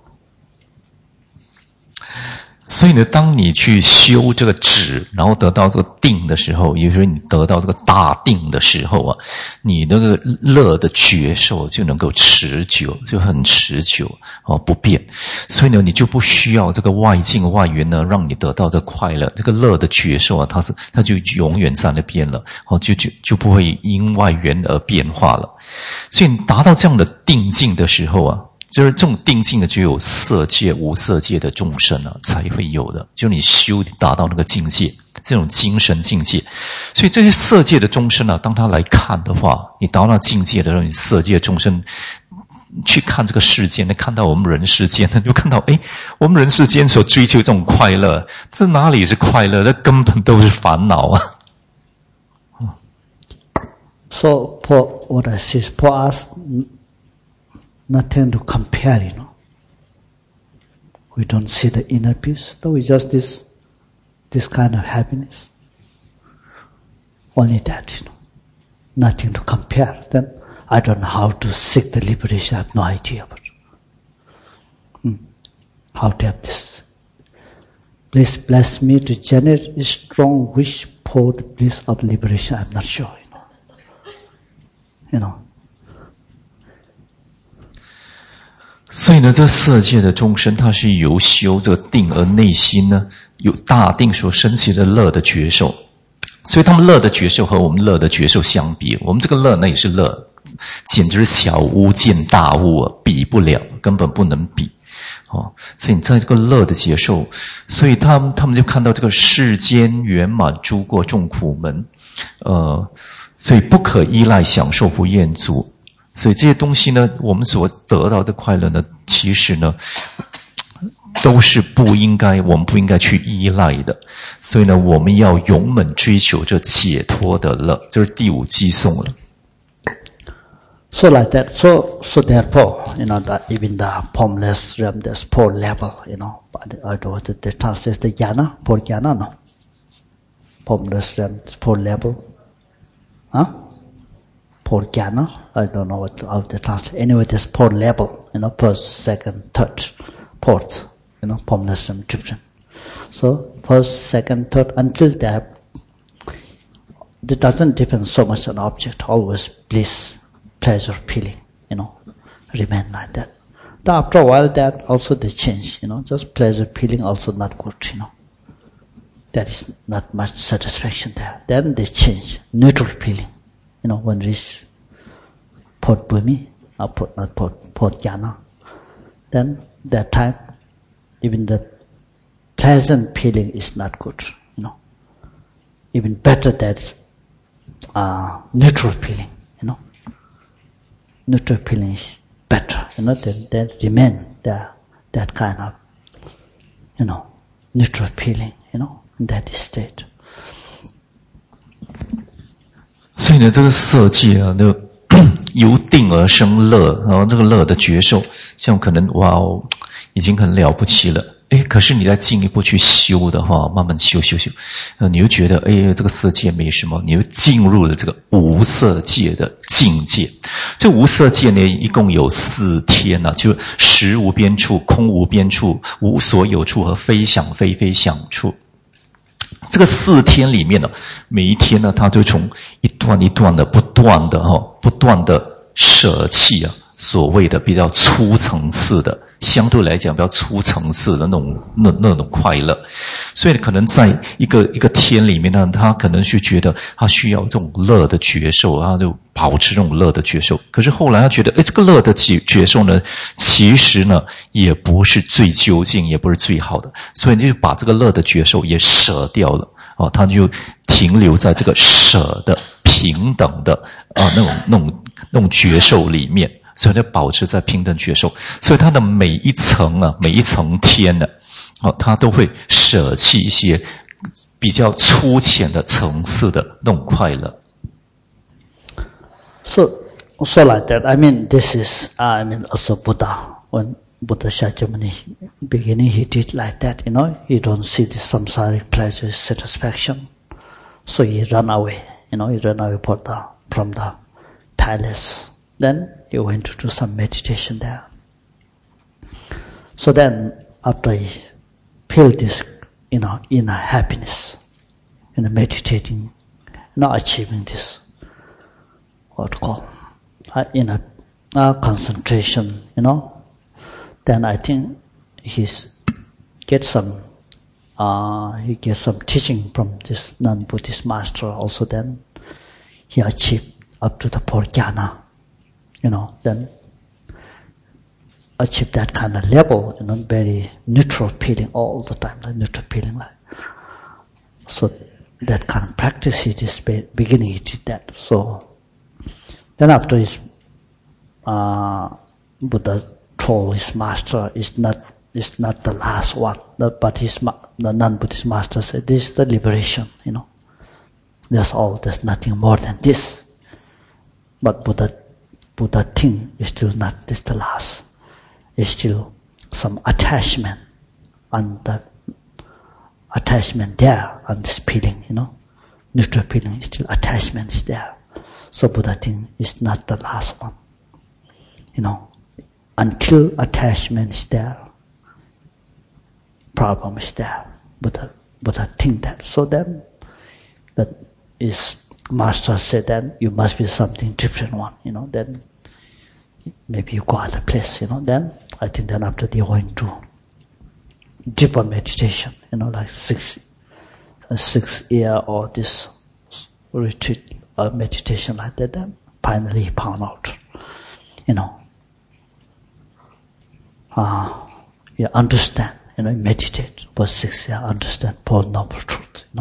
所以呢，当你去修这个止，然后得到这个定的时候，也就是你得到这个大定的时候啊，你那个乐的觉受就能够持久，就很持久哦，不变。所以呢，你就不需要这个外境外缘呢，让你得到的快乐，这个乐的觉受啊，它是它就永远在那边了，哦，就就就不会因外缘而变化了。所以你达到这样的定境的时候啊。就是这种定境的，只有色界、无色界的众生啊才会有的。就你修达到那个境界，这种精神境界。所以这些色界的众生啊，当他来看的话，你达到那境界的时候，你色界的众生去看这个世间，看到我们人世间，就看到哎，我们人世间所追求这种快乐，这哪里是快乐？这根本都是烦恼啊。 So for what I see, for us. Nothing to compare, you know. We don't see the inner peace, though we just this, this kind of happiness. Only that, you know. Nothing to compare. Then I don't know how to seek the liberation. I have no idea. But, mm. how to have this. Please bless me to generate a strong wish for the bliss of liberation. I'm not sure, you know. You know. 所以呢，这个色界的众生，他是由修这个定而内心呢，有大定所升起的乐的觉受。所以他们乐的觉受和我们乐的觉受相比，我们这个乐那也是乐，简直是小巫见大巫啊，比不了，根本不能比。哦，所以你在这个乐的接受，所以他们他们就看到这个世间圆满诸过众苦门，呃，所以不可依赖享受不厌足。所以这些东西呢，我们所得到的快乐呢，其实呢，都是不应该，我们不应该去依赖的。所以呢，我们要勇猛追求这解脱的乐，这是第五偈颂了。 So like that, so so therefore, you know, that even the formless realm, there's four level, you know. But I don't know they translate the jhana, four jhana, no. Formless realm, four level, huh? Four jhana. I don't know what how they translate. Anyway, there's four level, you know, first, second, third, fourth, you know, formless realm different. So first, second, third, until that, it doesn't depend so much on object. Always bliss. Pleasure feeling, you know, remain like that. Then after a while, that also they change, you know, just pleasure feeling also not good, you know. There is not much satisfaction there. Then they change, neutral feeling, you know, when reach Port Bhumi, or Port, not Port, Port Jhana. Then that time, even the pleasant feeling is not good, you know. Even better that uh, neutral feeling. Neutral feeling is better, you know, then, then remain there, that kind of, you know, neutral feeling, you know, in that state. 所以呢，这个色界啊，就由定而生乐，然后这个乐的觉受，像可能哇哦，已经很了不起了。诶，可是你再进一步去修的话，慢慢修修修，呃，你又觉得诶，这个色界没什么，你又进入了这个无色界的境界。这无色界呢，一共有四天啊，就实无边处、空无边处、无所有处和非想非非想处。这个四天里面呢，每一天呢，它就从一段一段的不断的哈，不断的舍弃啊，所谓的比较粗层次的。相对来讲比较粗层次的那种那那种快乐，所以可能在一个一个天里面呢，他可能是觉得他需要这种乐的觉受，他就保持这种乐的觉受。可是后来他觉得，哎，这个乐的觉觉受呢，其实呢也不是最究竟，也不是最好的，所以就把这个乐的觉受也舍掉了啊，他就停留在这个舍的平等的啊那种那种那种觉受里面。所以它保持在平等觉受，所以它的每一层啊，每一层天呢，哦，它都会舍弃一些比较粗浅的层次的那种快乐。 So, so like that. I mean, this is, I mean, also Buddha. When Buddha Shakyamuni beginning, he did like that. You know, you don't see the samsaric pleasure, satisfaction, so he run away. You know, he ran away from the, from the palace. Then he went to do some meditation there. So then, after he feel this, you know, inner happiness, you know, meditating, you know, achieving this, what to call, uh, inner uh, concentration, you know, then I think he's get some, uh, he gets some teaching from this non-Buddhist master. Also, then he achieved up to the fourth jhana. You know, then achieve that kind of level, you know, very neutral feeling all the time, like neutral feeling like. So that kind of practice, he just beginning, he did that. So then after his uh, Buddha told his master, it's not, it's not the last one, but his the non-Buddhist master said, this is the liberation, you know. That's all, there's nothing more than this. But Buddha Buddha thing is still not this the last. It's still some attachment on the attachment there on this feeling, you know. Neutral feeling is still attachment is there. So Buddha thing is not the last one. You know. Until attachment is there, problem is there. Buddha, Buddha think that. So then, that is, Master said that you must be something different one, you know, then maybe you go other place, you know, then I think then after they went to deeper meditation, you know, like six, uh, six year or this retreat or meditation like that, then finally he found out, you know, uh, you understand, you know, meditate for six years, understand Four Noble Truth, you know.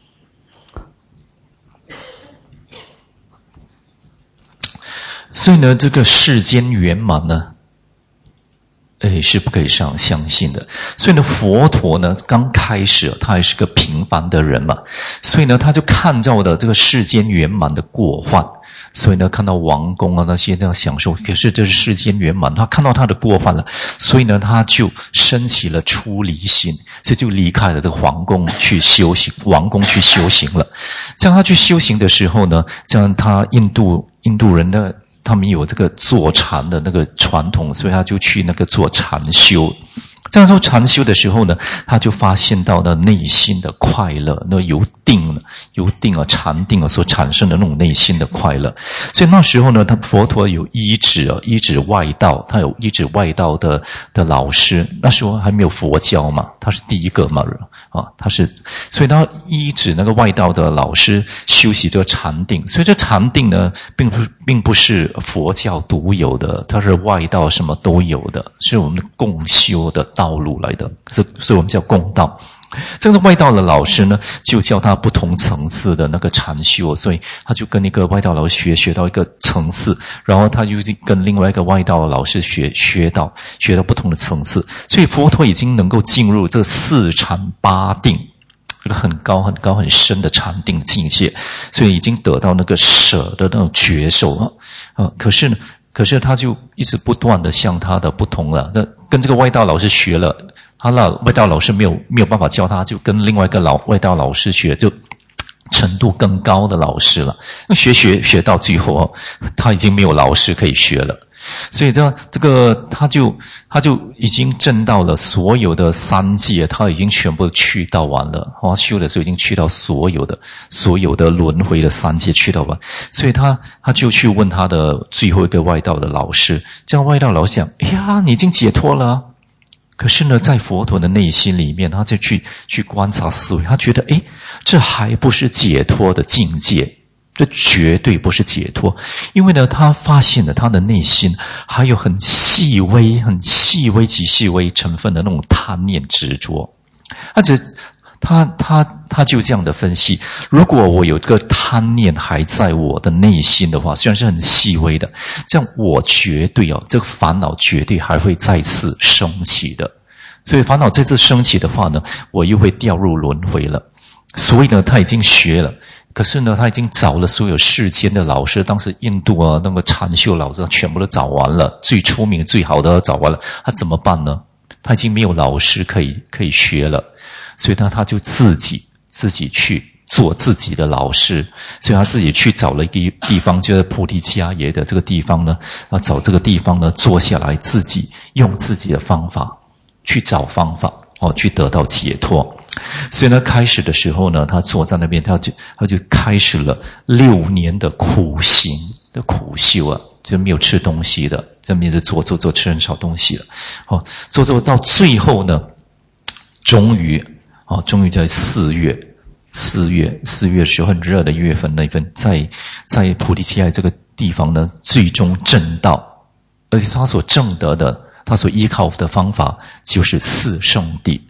所以呢，这个世间圆满呢，诶，是不可以上相信的。所以呢，佛陀呢，刚开始他还是个平凡的人嘛，所以呢，他就看到了这个世间圆满的过患。所以呢，看到王宫啊那些那样享受，可是这是世间圆满，他看到他的过犯了，所以呢，他就升起了出离心，所以就离开了这个皇宫去修行，王宫去修行了。这样他去修行的时候呢，这样他印度印度人的他们有这个坐禅的那个传统，所以他就去那个做禅修。这样说禅修的时候呢，他就发现到了内心的快乐，那由定由定啊禅定啊所产生的那种内心的快乐。所以那时候呢，他佛陀有医治啊医治外道，他有医治外道的的老师。那时候还没有佛教嘛，他是第一个嘛啊，他是所以他医治那个外道的老师修习这个禅定。所以这禅定呢，并不并不是佛教独有的，它是外道什么都有的，是我们的共修的道路来的，所以我们叫共道。这个外道的老师呢，就教他不同层次的那个禅修，所以他就跟一个外道老师学学到一个层次，然后他就跟另外一个外道的老师学学到学到不同的层次，所以佛陀已经能够进入这四禅八定，这个很高很高很深的禅定境界，所以已经得到那个舍的那种觉受啊啊！可是呢，可是他就一直不断的向他的不同了，那跟这个外道老师学了，他那外道老师没有没有办法教他，就跟另外一个老外道老师学，就程度更高的老师了。那学学学到最后哦，他已经没有老师可以学了。所以这样，这个他就他就已经证到了所有的三界，他已经全部去到完了。他修的时候已经去到所有的所有的轮回的三界去到完，所以他他就去问他的最后一个外道的老师，这样外道老师讲：“哎呀，你已经解脱了。”可是呢，在佛陀的内心里面，他就去去观察思维，他觉得：“诶，这还不是解脱的境界。”这绝对不是解脱，因为呢，他发现了他的内心还有很细微、很细微极细微成分的那种贪念执着。而且他他他就这样的分析：如果我有个贪念还在我的内心的话，虽然是很细微的，这样我绝对哦，这个烦恼绝对还会再次升起的。所以烦恼再次升起的话呢，我又会掉入轮回了。所以呢，他已经学了。可是呢，他已经找了所有世间的老师，当时印度啊那个禅修老师全部都找完了，最出名最好的都找完了，他怎么办呢？他已经没有老师可以可以学了，所以呢，他就自己自己去做自己的老师，所以他自己去找了一个地方，就在菩提伽耶的这个地方呢，啊，找这个地方呢，坐下来自己用自己的方法去找方法哦，去得到解脱。所以呢，开始的时候呢，他坐在那边，他就他就开始了六年的苦行的苦修啊，就没有吃东西的，在那边就做做做，吃很少东西了。哦，做做到最后呢，终于哦，终于在四月，四月四月的时候很热的月份那一份，在在菩提伽耶这个地方呢，最终证道，而且他所证得的，他所依靠的方法就是四圣谛。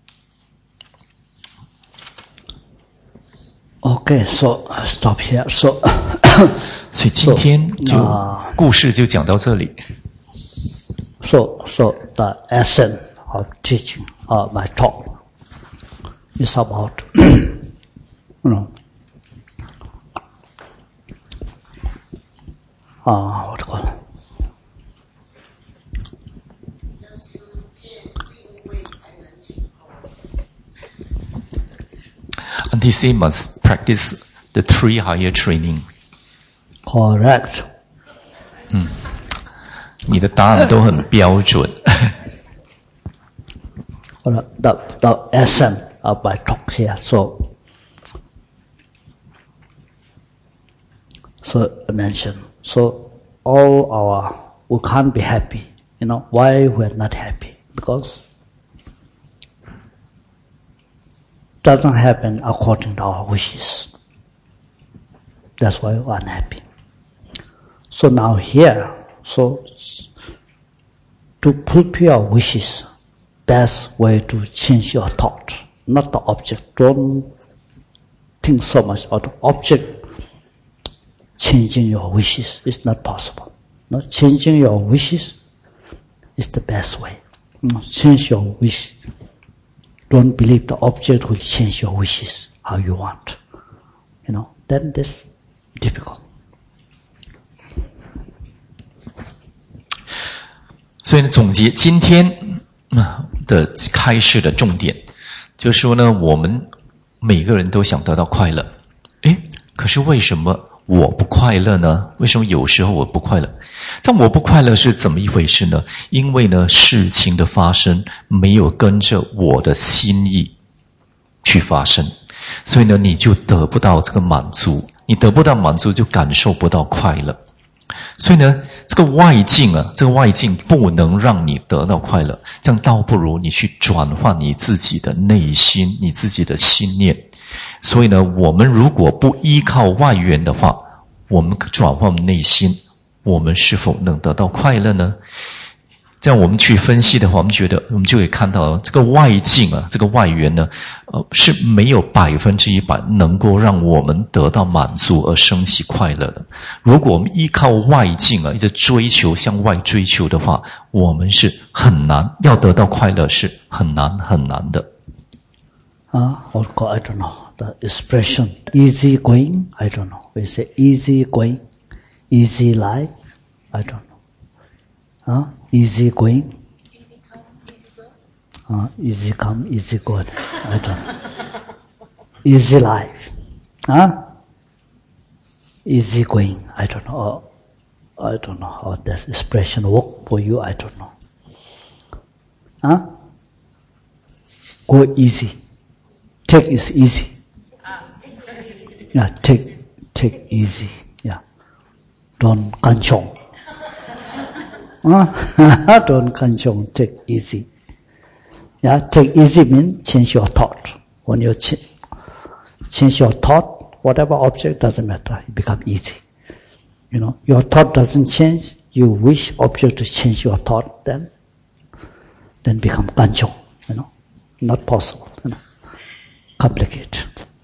Okay, so I stop here. So, 所以今天就、uh, 故事就讲到这里。 So, so the essence of teaching of my talk is about, you know, uh, what do you call it? And he said must practice the three higher training. Correct. 嗯，你的答案都很标准。 or the, the, the essence of my talk here. So, so I mentioned, so all our, we can't be happy. You know, why we're not happy? Because it doesn't happen according to our wishes. That's why we're unhappy. So now here, so to fulfill our wishes, best way to change your thought, not the object. Don't think so much about the object. Changing your wishes is not possible. No, changing your wishes is the best way. No, change your wish. Don't believe the object will change your wishes how you want. You know, then that's difficult. 所以呢，总结今天的开示的重点，就是说呢，我们每个人都想得到快乐，诶，可是为什么我不快乐呢？为什么有时候我不快乐？这我不快乐是怎么一回事呢？因为呢，事情的发生没有跟着我的心意去发生，所以呢，你就得不到这个满足，你得不到满足，就感受不到快乐。所以呢，这个外境啊，这个外境不能让你得到快乐，这样倒不如你去转换你自己的内心，你自己的心念。所以呢，我们如果不依靠外缘的话，我们转换内心，我们是否能得到快乐呢？这样我们去分析的话，我们觉得我们就可以看到这个外境啊，这个外缘呢，呃，是没有百分之一百能够让我们得到满足而升起快乐的。如果我们依靠外境啊，一直追求向外追求的话，我们是很难要得到快乐，是很难很难的。 啊、uh, ，or call I don't know the expression easy going. I don't know. We say easy going, easy life. I don't know. 啊、uh, ，easy going. Easy come, easy go. 啊、uh, ，easy come, easy go. I don't know. Easy life. 啊、uh, ，easy going. I don't know. Or, I don't know how that expression work for you. I don't know. 啊、uh, go easy. Take is easy. Yeah, take, take easy. Yeah, don't kanchong. Ah, don't kanchong. Take easy. Yeah, take easy means change your thought. When you ch- change your thought, whatever object doesn't matter. It becomes easy. You know, your thought doesn't change. You wish object to change your thought, then, then become kanchong. You know, not possible. You know. Complicate.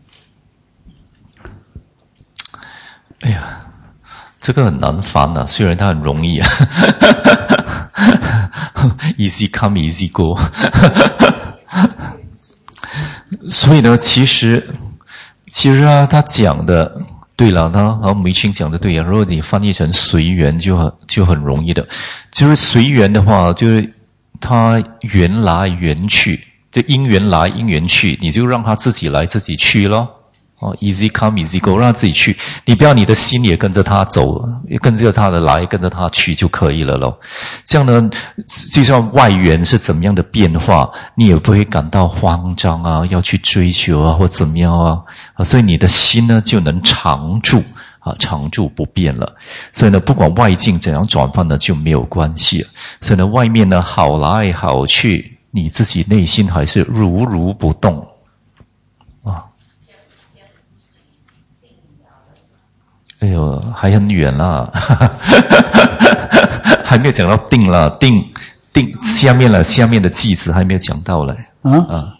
哎呀，这个很难翻啊，虽然它很容易啊。Easy come, easy go. 所以呢，其实，其实啊，他讲的对了，他然后梅清讲的对啊。如果你翻译成随缘，就很就很容易的。就是随缘的话，就是他缘来缘去。这因缘来因缘去，你就让他自己来自己去咯。哦 ，easy come easy go， 让他自己去，你不要你的心也跟着他走，也跟着他的来，跟着他去就可以了咯。这样呢，就算外缘是怎么样的变化，你也不会感到慌张啊，要去追求啊，或怎么样啊，啊所以你的心呢就能常住啊，常住不变了。所以呢，不管外境怎样转换呢，就没有关系了。所以呢，外面呢好来好去，你自己内心还是如如不动啊。哎呦，还很远啦，还没有讲到定了，定定下面了，下面的句子还没有讲到嘞。啊啊，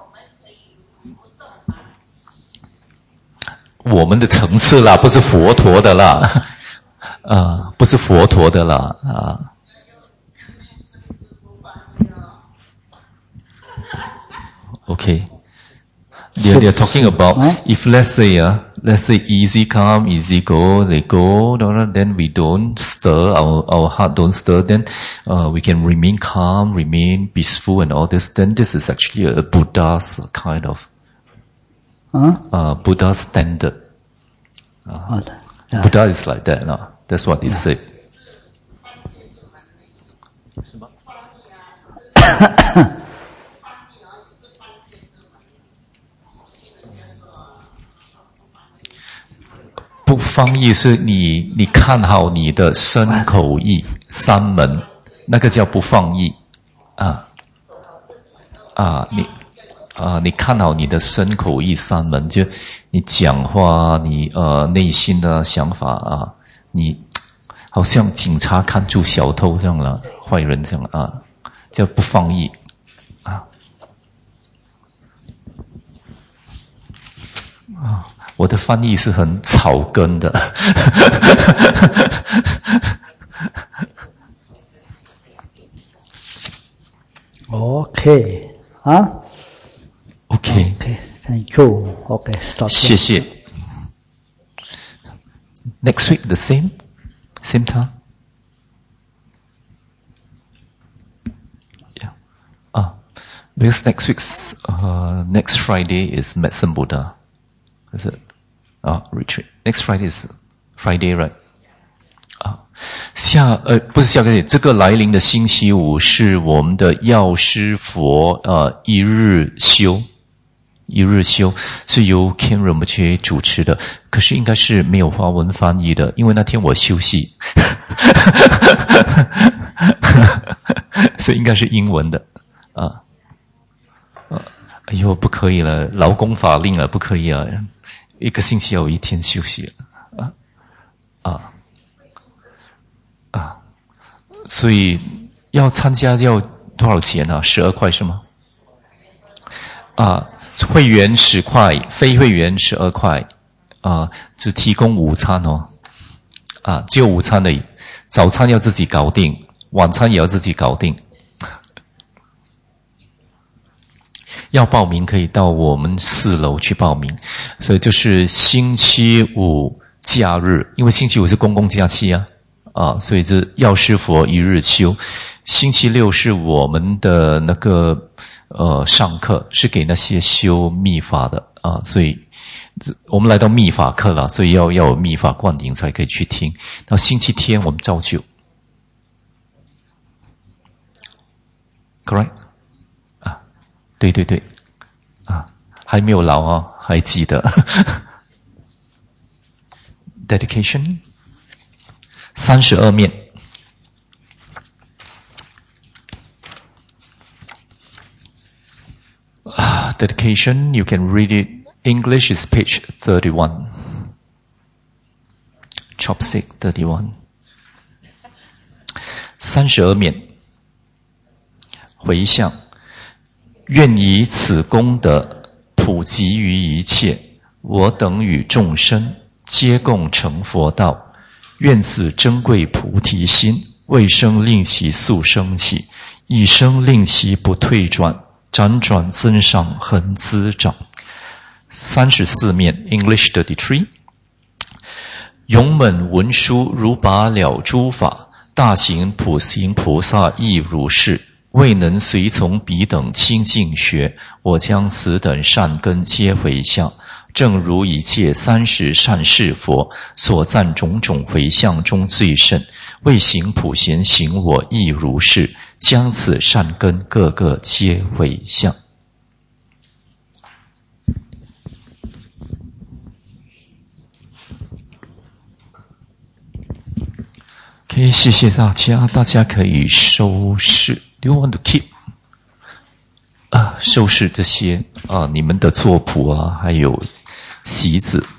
我们的层次啦，不是佛陀的啦，啊，不是佛陀的啦，啊。Okay, they're, they're talking about if let's say, uh, let's say easy come, easy go, they go, then we don't stir, our, our heart don't stir, then uh, we can remain calm, remain peaceful and all this, then this is actually a Buddha's kind of, huh? uh, Buddha's standard. Uh, yeah. Buddha is like that, no? That's what they yeah. say. 放逸是你你看好你的身口意三门，那个叫不放逸啊啊你啊你看好你的身口意三门，就你讲话你呃内心的想法啊，你好像警察看住小偷这样了，坏人这样啊，叫不放逸啊啊。我的翻译是很草根的。 OK 啊 OK OK Thank you OK Stop 谢谢 Next week the same Same time Yeah Ah Because next week's uh, Next Friday is Medicine Buddha Is it? Ah, retreat. Next Friday is Friday, right? 啊，下呃不是下个月，这个来临的星期五是我们的药师佛呃一日修，一日修是由 Ken Rinpoche 主持的，可是应该是没有华文翻译的，因为那天我休息，所以应该是英文的啊。哎呦，不可以了，劳工法令了，不可以啊！一个星期有一天休息了，啊啊啊！所以要参加要多少钱啊？十二块是吗？啊，会员十块，非会员十二块，啊，只提供午餐哦，啊，只有午餐而已，早餐要自己搞定，晚餐也要自己搞定。要报名可以到我们四楼去报名，所以就是星期五假日，因为星期五是公共假期啊，啊，所以这药师佛一日修。星期六是我们的那个呃上课，是给那些修密法的啊，所以我们来到密法课了，所以要要有密法灌顶才可以去听。到星期天我们照旧 ，correct。对对对，啊，还没有老啊，还记得。Dedication， 三十二面。啊 ，Dedication you can read it. English is page thirty-one. Chopstick thirty-one. 三十二面，回向。愿以此功德普及于一切，我等与众生皆共成佛道。愿此珍贵菩提心，未生令其速生起，一生令其不退转，辗转增上恒滋长。三十四面 English thirty-three。勇猛文殊如把了诸法，大行普行菩萨亦如是。未能随从彼等清净学，我将此等善根皆回向。正如一切三十善士佛所赞种种回向中最甚，未行普贤行我亦如是，将此善根个个皆回向。OK， 谢谢大家，大家可以收拾。Do you want to keep 啊，收拾这些啊，你们的作谱啊，还有席子。